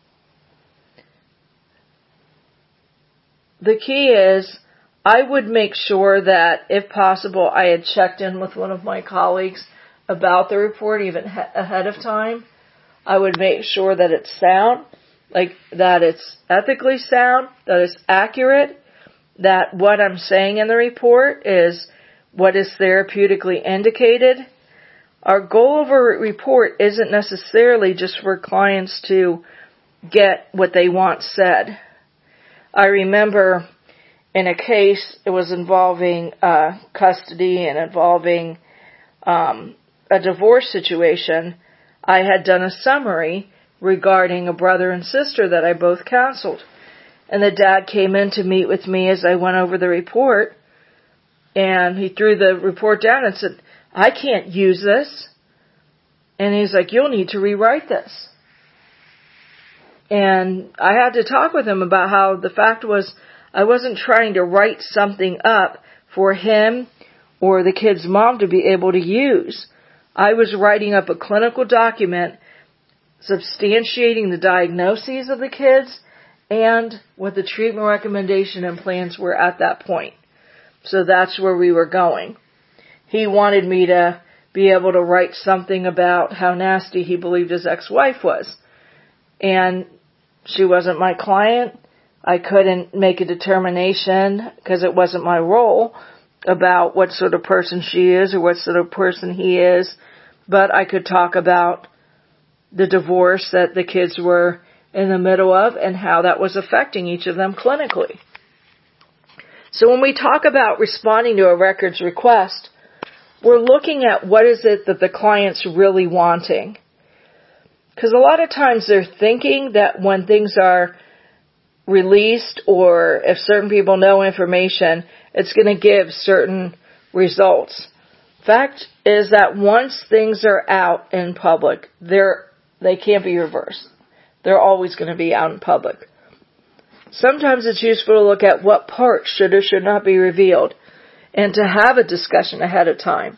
The key is, I would make sure that, if possible, I had checked in with one of my colleagues about the report even ahead of time. I would make sure that it's sound, like that it's ethically sound, that it's accurate, that what I'm saying in the report is what is therapeutically indicated. Our goal of a report isn't necessarily just for clients to get what they want said. I remember in a case, it was involving custody and involving a divorce situation. I had done a summary regarding a brother and sister that I both counseled. And the dad came in to meet with me as I went over the report, and he threw the report down and said, I can't use this. And he's like, you'll need to rewrite this. And I had to talk with him about how the fact was I wasn't trying to write something up for him or the kid's mom to be able to use. I was writing up a clinical document substantiating the diagnoses of the kids and what the treatment recommendation and plans were at that point. So that's where we were going. He wanted me to be able to write something about how nasty he believed his ex-wife was. And she wasn't my client. I couldn't make a determination, because it wasn't my role, about what sort of person she is or what sort of person he is. But I could talk about the divorce that the kids were in the middle of and how that was affecting each of them clinically. So when we talk about responding to a records request, we're looking at what is it that the client's really wanting. Because a lot of times they're thinking that when things are released or if certain people know information, it's going to give certain results. Fact is that once things are out in public, they can't be reversed. They're always going to be out in public. Sometimes it's useful to look at what parts should or should not be revealed and to have a discussion ahead of time.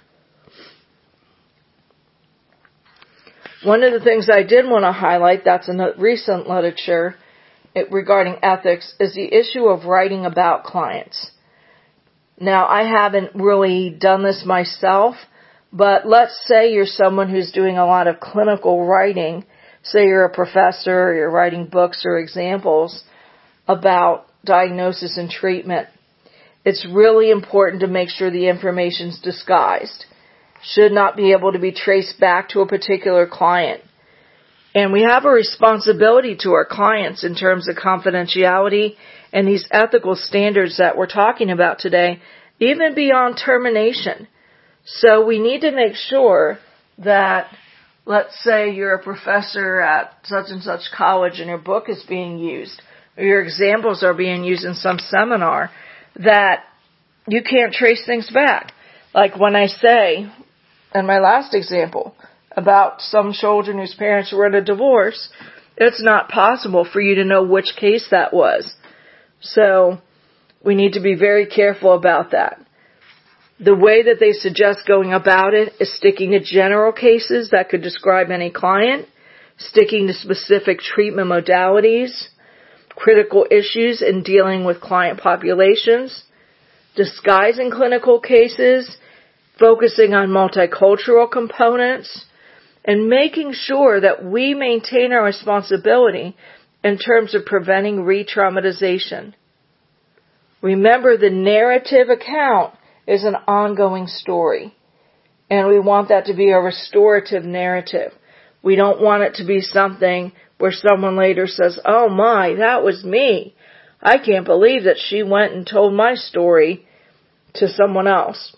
One of the things I did want to highlight that's in the recent literature regarding ethics is the issue of writing about clients. Now, I haven't really done this myself, but let's say you're someone who's doing a lot of clinical writing. Say you're a professor, or you're writing books or examples about diagnosis and treatment. It's really important to make sure the information's disguised. Should not be able to be traced back to a particular client. And we have a responsibility to our clients in terms of confidentiality and these ethical standards that we're talking about today, even beyond termination. So we need to make sure that, let's say you're a professor at such and such college and your book is being used, or your examples are being used in some seminar, that you can't trace things back. Like when I say, in my last example, about some children whose parents were in a divorce, it's not possible for you to know which case that was. So we need to be very careful about that. The way that they suggest going about it is sticking to general cases that could describe any client, sticking to specific treatment modalities, critical issues in dealing with client populations, disguising clinical cases, focusing on multicultural components, and making sure that we maintain our responsibility in terms of preventing re-traumatization. Remember, the narrative account is an ongoing story, and we want that to be a restorative narrative. We don't want it to be something where someone later says, "Oh my, that was me. I can't believe that she went and told my story to someone else."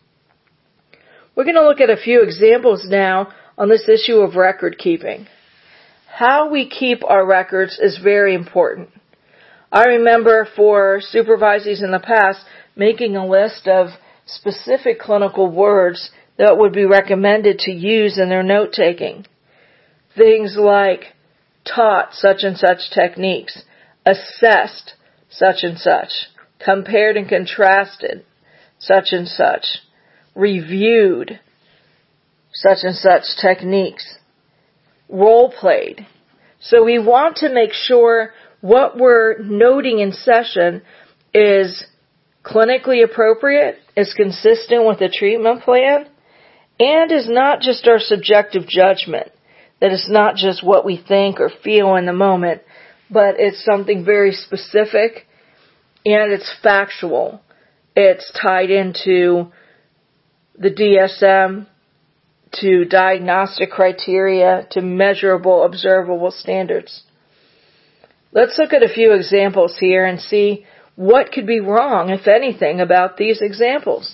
We're going to look at a few examples now on this issue of record keeping. How we keep our records is very important. I remember for supervisees in the past making a list of specific clinical words that would be recommended to use in their note-taking. Things like taught such and such techniques, assessed such and such, compared and contrasted such and such, reviewed such and such techniques, role played. So we want to make sure what we're noting in session is clinically appropriate, is consistent with the treatment plan, and is not just our subjective judgment. That it's not just what we think or feel in the moment, but it's something very specific and it's factual. It's tied into the DSM, to diagnostic criteria, to measurable, observable standards. Let's look at a few examples here and see what could be wrong, if anything, about these examples.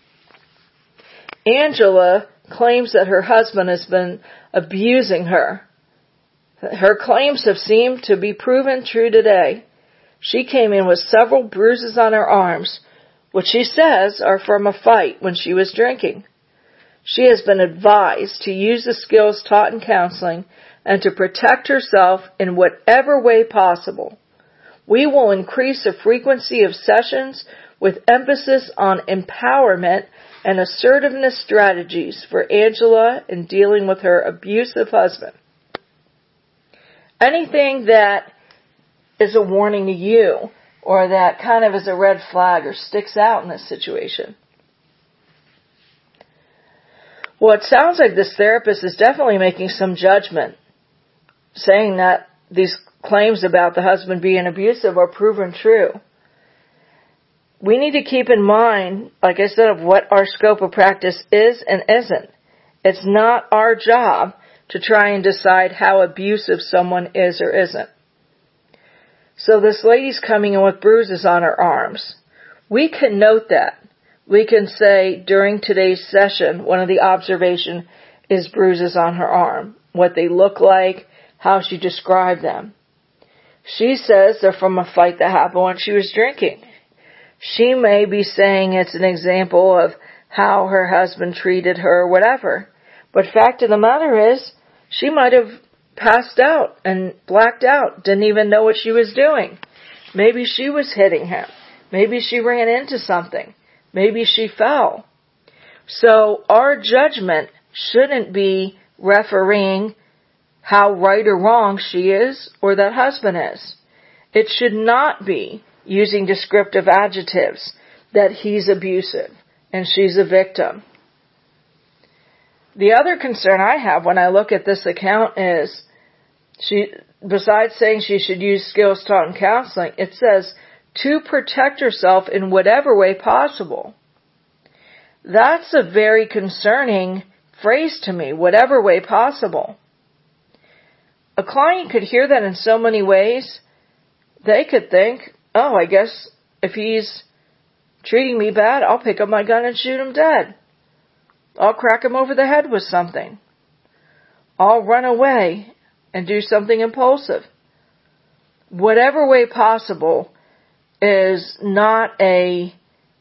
Angela claims that her husband has been abusing her. Her claims have seemed to be proven true today. She came in with several bruises on her arms, which she says are from a fight when she was drinking. She has been advised to use the skills taught in counseling and to protect herself in whatever way possible. We will increase the frequency of sessions with emphasis on empowerment and assertiveness strategies for Angela in dealing with her abusive husband. Anything that is a warning to you, or that kind of is a red flag or sticks out in this situation? Well, it sounds like this therapist is definitely making some judgment, saying that these claims about the husband being abusive are proven true. We need to keep in mind, like I said, of what our scope of practice is and isn't. It's not our job to try and decide how abusive someone is or isn't. So this lady's coming in with bruises on her arms. We can note that. We can say during today's session, one of the observations is bruises on her arm, what they look like, how she described them. She says they're from a fight that happened when she was drinking. She may be saying it's an example of how her husband treated her or whatever. But fact of the matter is, she might have passed out and blacked out, didn't even know what she was doing. Maybe she was hitting him. Maybe she ran into something. Maybe she fell. So our judgment shouldn't be refereeing how right or wrong she is or that husband is. It should not be using descriptive adjectives that he's abusive and she's a victim. The other concern I have when I look at this account is, besides saying she should use skills taught in counseling, it says to protect herself in whatever way possible. That's a very concerning phrase to me, whatever way possible. A client could hear that in so many ways. They could think, oh, I guess if he's treating me bad, I'll pick up my gun and shoot him dead. I'll crack him over the head with something. I'll run away and do something impulsive. Whatever way possible is not a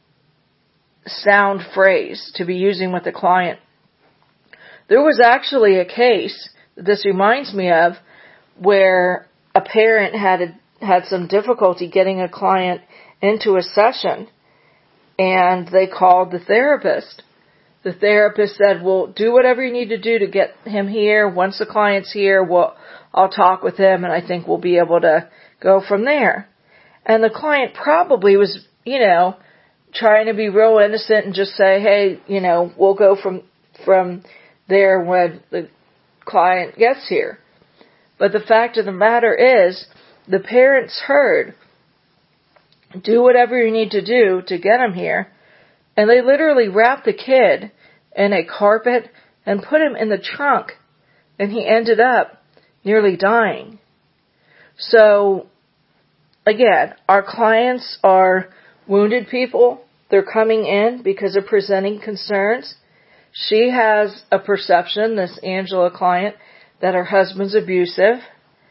sound phrase to be using with a client. There was actually a case that this reminds me of where a parent had some difficulty getting a client into a session, and they called the therapist. The therapist said, well, do whatever you need to do to get him here. Once the client's here, I'll talk with him, and I think we'll be able to go from there. And the client probably was, trying to be real innocent and just say, hey, we'll go from there when the client gets here. But the fact of the matter is, the parents heard, do whatever you need to do to get him here. And they literally wrapped the kid in a carpet and put him in the trunk. And he ended up nearly dying. So, again, our clients are wounded people. They're coming in because of presenting concerns. She has a perception, this Angela client, that her husband's abusive.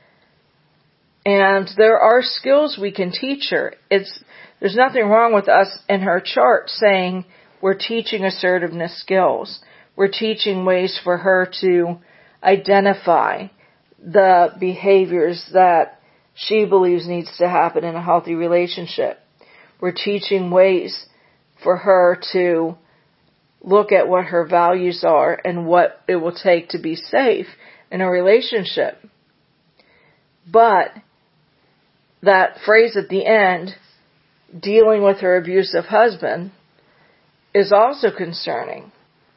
And there are skills we can teach her. There's nothing wrong with us in her chart saying we're teaching assertiveness skills. We're teaching ways for her to identify the behaviors that she believes needs to happen in a healthy relationship. We're teaching ways for her to look at what her values are and what it will take to be safe in a relationship. But that phrase at the end, dealing with her abusive husband, is also concerning.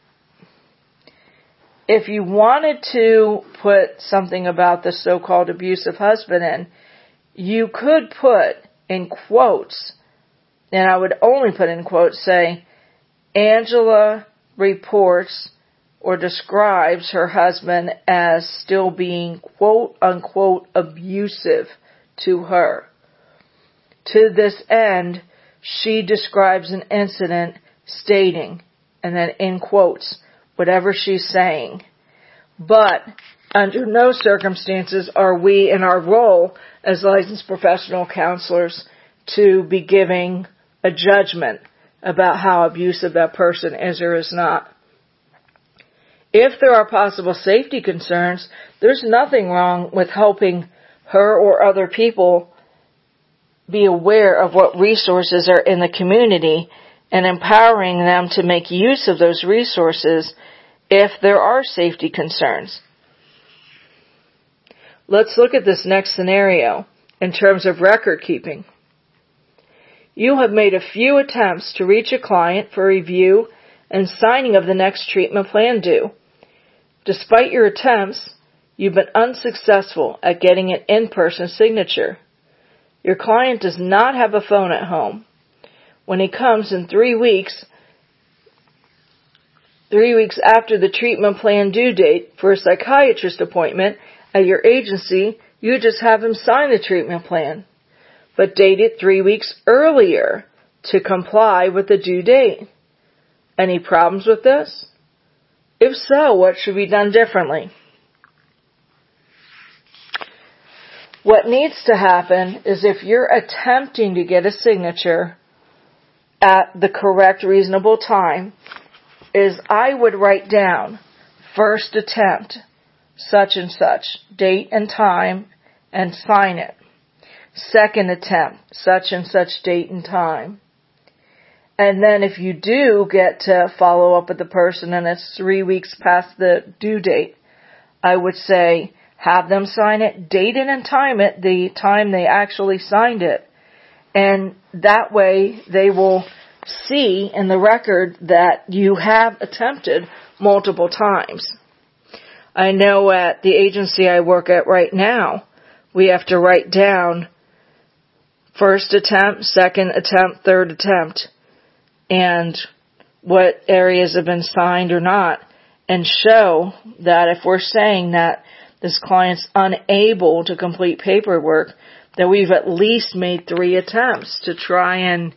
If you wanted to put something about the so-called abusive husband in, you could put in quotes, and I would only put in quotes, say, Angela reports or describes her husband as still being quote-unquote abusive to her. To this end, she describes an incident stating, and then in quotes, whatever she's saying. But under no circumstances are we in our role as licensed professional counselors to be giving a judgment about how abusive that person is or is not. If there are possible safety concerns, there's nothing wrong with helping her or other people be aware of what resources are in the community and empowering them to make use of those resources if there are safety concerns. Let's look at this next scenario in terms of record keeping. You have made a few attempts to reach a client for review and signing of the next treatment plan due. Despite your attempts, you've been unsuccessful at getting an in-person signature. Your client does not have a phone at home. When he comes in 3 weeks after the treatment plan due date for a psychiatrist appointment at your agency, you just have him sign the treatment plan, but date it 3 weeks earlier to comply with the due date. Any problems with this? If so, what should be done differently? What needs to happen is if you're attempting to get a signature at the correct reasonable time, is I would write down first attempt, such and such, date and time, and sign it. Second attempt, such and such date and time. And then if you do get to follow up with the person and it's 3 weeks past the due date, I would say have them sign it, date it and time it, the time they actually signed it. And that way they will see in the record that you have attempted multiple times. I know at the agency I work at right now, we have to write down first attempt, second attempt, third attempt, and what areas have been signed or not, and show that if we're saying that this client's unable to complete paperwork, that we've at least made 3 attempts to try and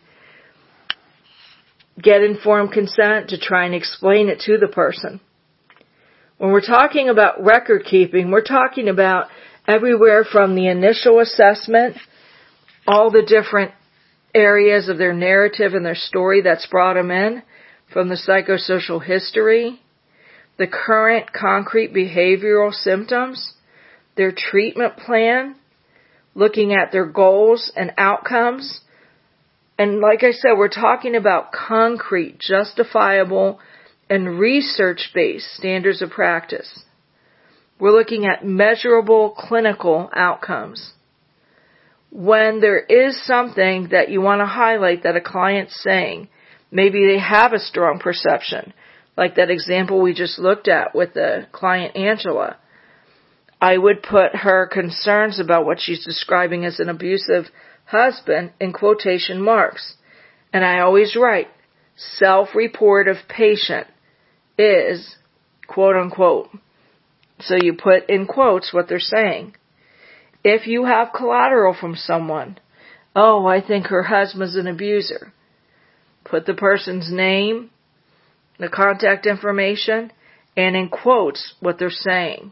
get informed consent, to try and explain it to the person. When we're talking about record keeping, we're talking about everywhere from the initial assessment, all the different areas of their narrative and their story that's brought them in, from the psychosocial history, the current concrete behavioral symptoms, their treatment plan, looking at their goals and outcomes. And like I said, we're talking about concrete, justifiable, and research-based standards of practice. We're looking at measurable clinical outcomes. When there is something that you want to highlight that a client's saying, maybe they have a strong perception, like that example we just looked at with the client Angela, I would put her concerns about what she's describing as an abusive husband in quotation marks. And I always write, self-report of patient is, quote unquote. So you put in quotes what they're saying. If you have collateral from someone, oh, I think her husband's an abuser, put the person's name, the contact information, and in quotes what they're saying.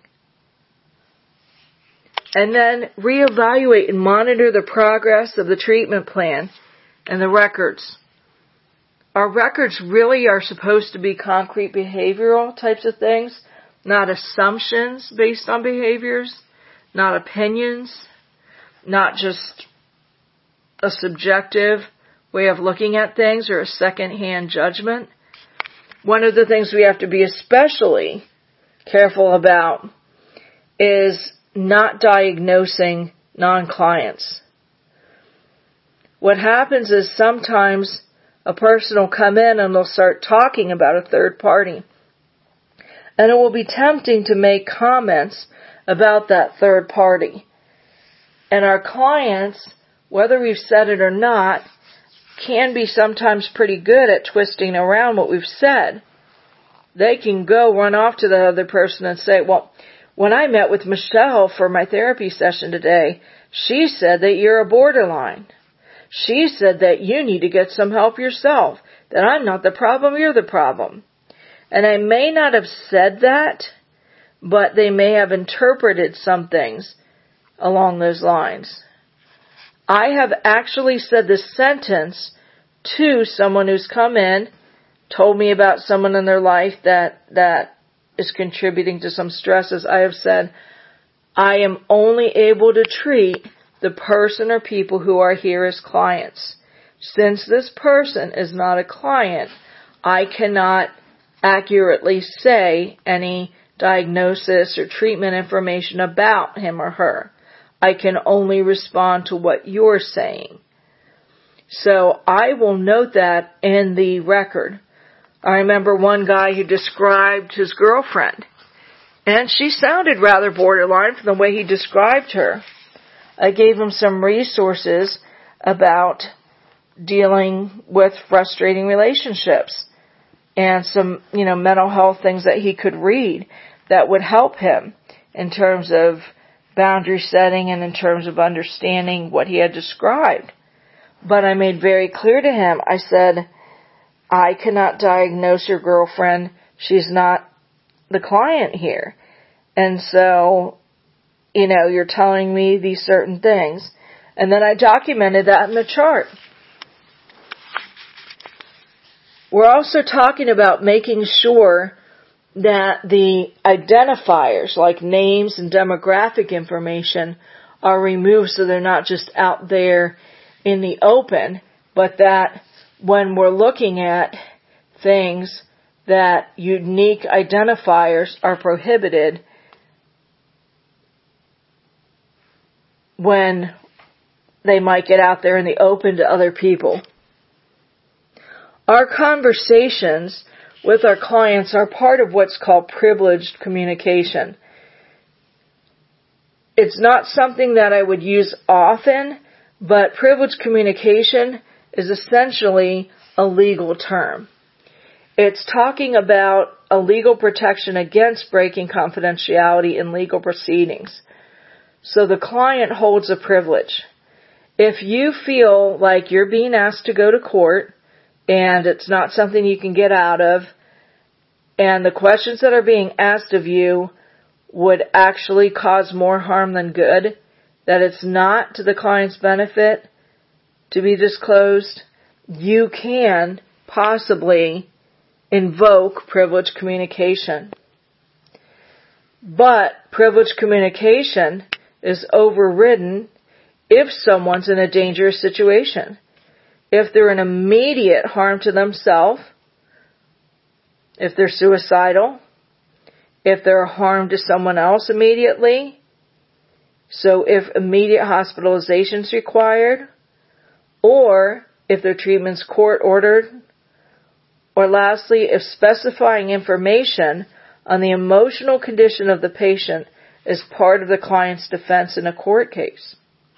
And then reevaluate and monitor the progress of the treatment plan and the records. Our records really are supposed to be concrete behavioral types of things, not assumptions based on behaviors, not opinions, not just a subjective way of looking at things or a second-hand judgment. One of the things we have to be especially careful about is not diagnosing non-clients. What happens is sometimes a person will come in and they'll start talking about a third party. And it will be tempting to make comments about that third party. And our clients, whether we've said it or not, can be sometimes pretty good at twisting around what we've said. They can go run off to the other person and say, well, when I met with Michelle for my therapy session today, she said that you're a borderline. She said that you need to get some help yourself, that I'm not the problem, you're the problem. And I may not have said that, but they may have interpreted some things along those lines. I have actually said this sentence to someone who's come in, told me about someone in their life that is contributing to some stresses. I have said, I am only able to treat the person or people who are here as clients. Since this person is not a client, I cannot accurately say any diagnosis or treatment information about him or her. I can only respond to what you're saying. So I will note that in the record. I remember one guy who described his girlfriend, and she sounded rather borderline from the way he described her. I gave him some resources about dealing with frustrating relationships and some, mental health things that he could read that would help him in terms of boundary setting and in terms of understanding what he had described. But I made very clear to him, I said, I cannot diagnose your girlfriend. She's not the client here. And so, you're telling me these certain things. And then I documented that in the chart. We're also talking about making sure that the identifiers, like names and demographic information, are removed so they're not just out there in the open, but that when we're looking at things, that unique identifiers are prohibited when they might get out there in the open to other people. Our conversations with our clients are part of what's called privileged communication. It's not something that I would use often, but privileged communication is essentially a legal term. It's talking about a legal protection against breaking confidentiality in legal proceedings. So the client holds a privilege. If you feel like you're being asked to go to court and it's not something you can get out of, and the questions that are being asked of you would actually cause more harm than good, that it's not to the client's benefit to be disclosed, you can possibly invoke privileged communication. But privileged communication is overridden if someone's in a dangerous situation. If they're in immediate harm to themselves, if they're suicidal, if they're a harm to someone else immediately, so if immediate hospitalization is required, or if their treatment's court ordered, or lastly, if specifying information on the emotional condition of the patient is part of the client's defense in a court case.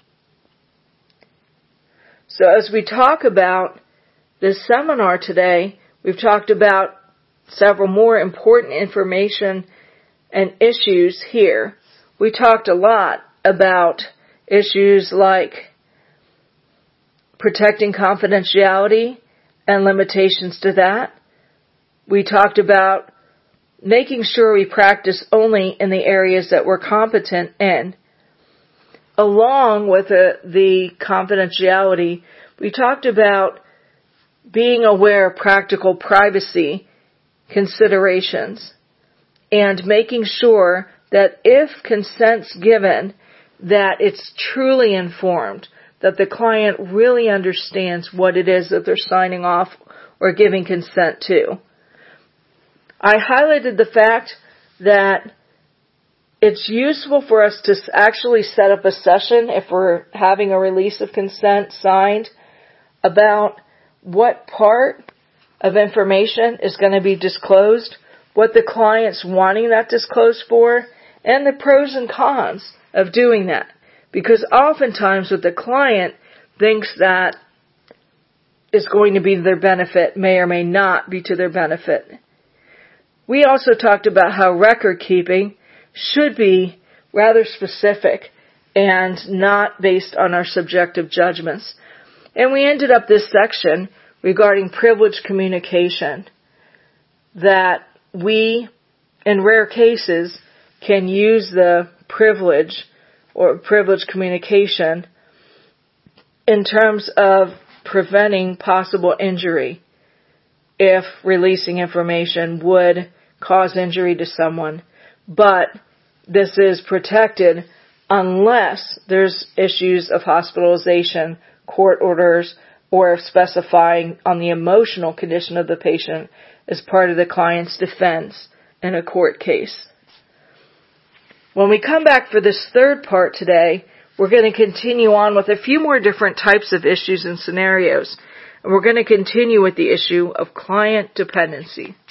So as we talk about this seminar today, we've talked about several more important information and issues here. We talked a lot about issues like protecting confidentiality and limitations to that. We talked about making sure we practice only in the areas that we're competent in. Along with the confidentiality, we talked about being aware of practical privacy considerations and making sure that if consent's given, that it's truly informed, that the client really understands what it is that they're signing off or giving consent to. I highlighted the fact that it's useful for us to actually set up a session if we're having a release of consent signed about what part of information is going to be disclosed, what the client's wanting that disclosed for, and the pros and cons of doing that. Because oftentimes what the client thinks that is going to be to their benefit may or may not be to their benefit. We also talked about how record keeping should be rather specific and not based on our subjective judgments. And we ended up this section regarding privileged communication, that we, in rare cases, can use the privilege or privileged communication in terms of preventing possible injury if releasing information would cause injury to someone. But this is protected unless there's issues of hospitalization, court orders, or specifying on the emotional condition of the patient as part of the client's defense in a court case. When we come back for this third part today, we're going to continue on with a few more different types of issues and scenarios. And we're going to continue with the issue of client dependency.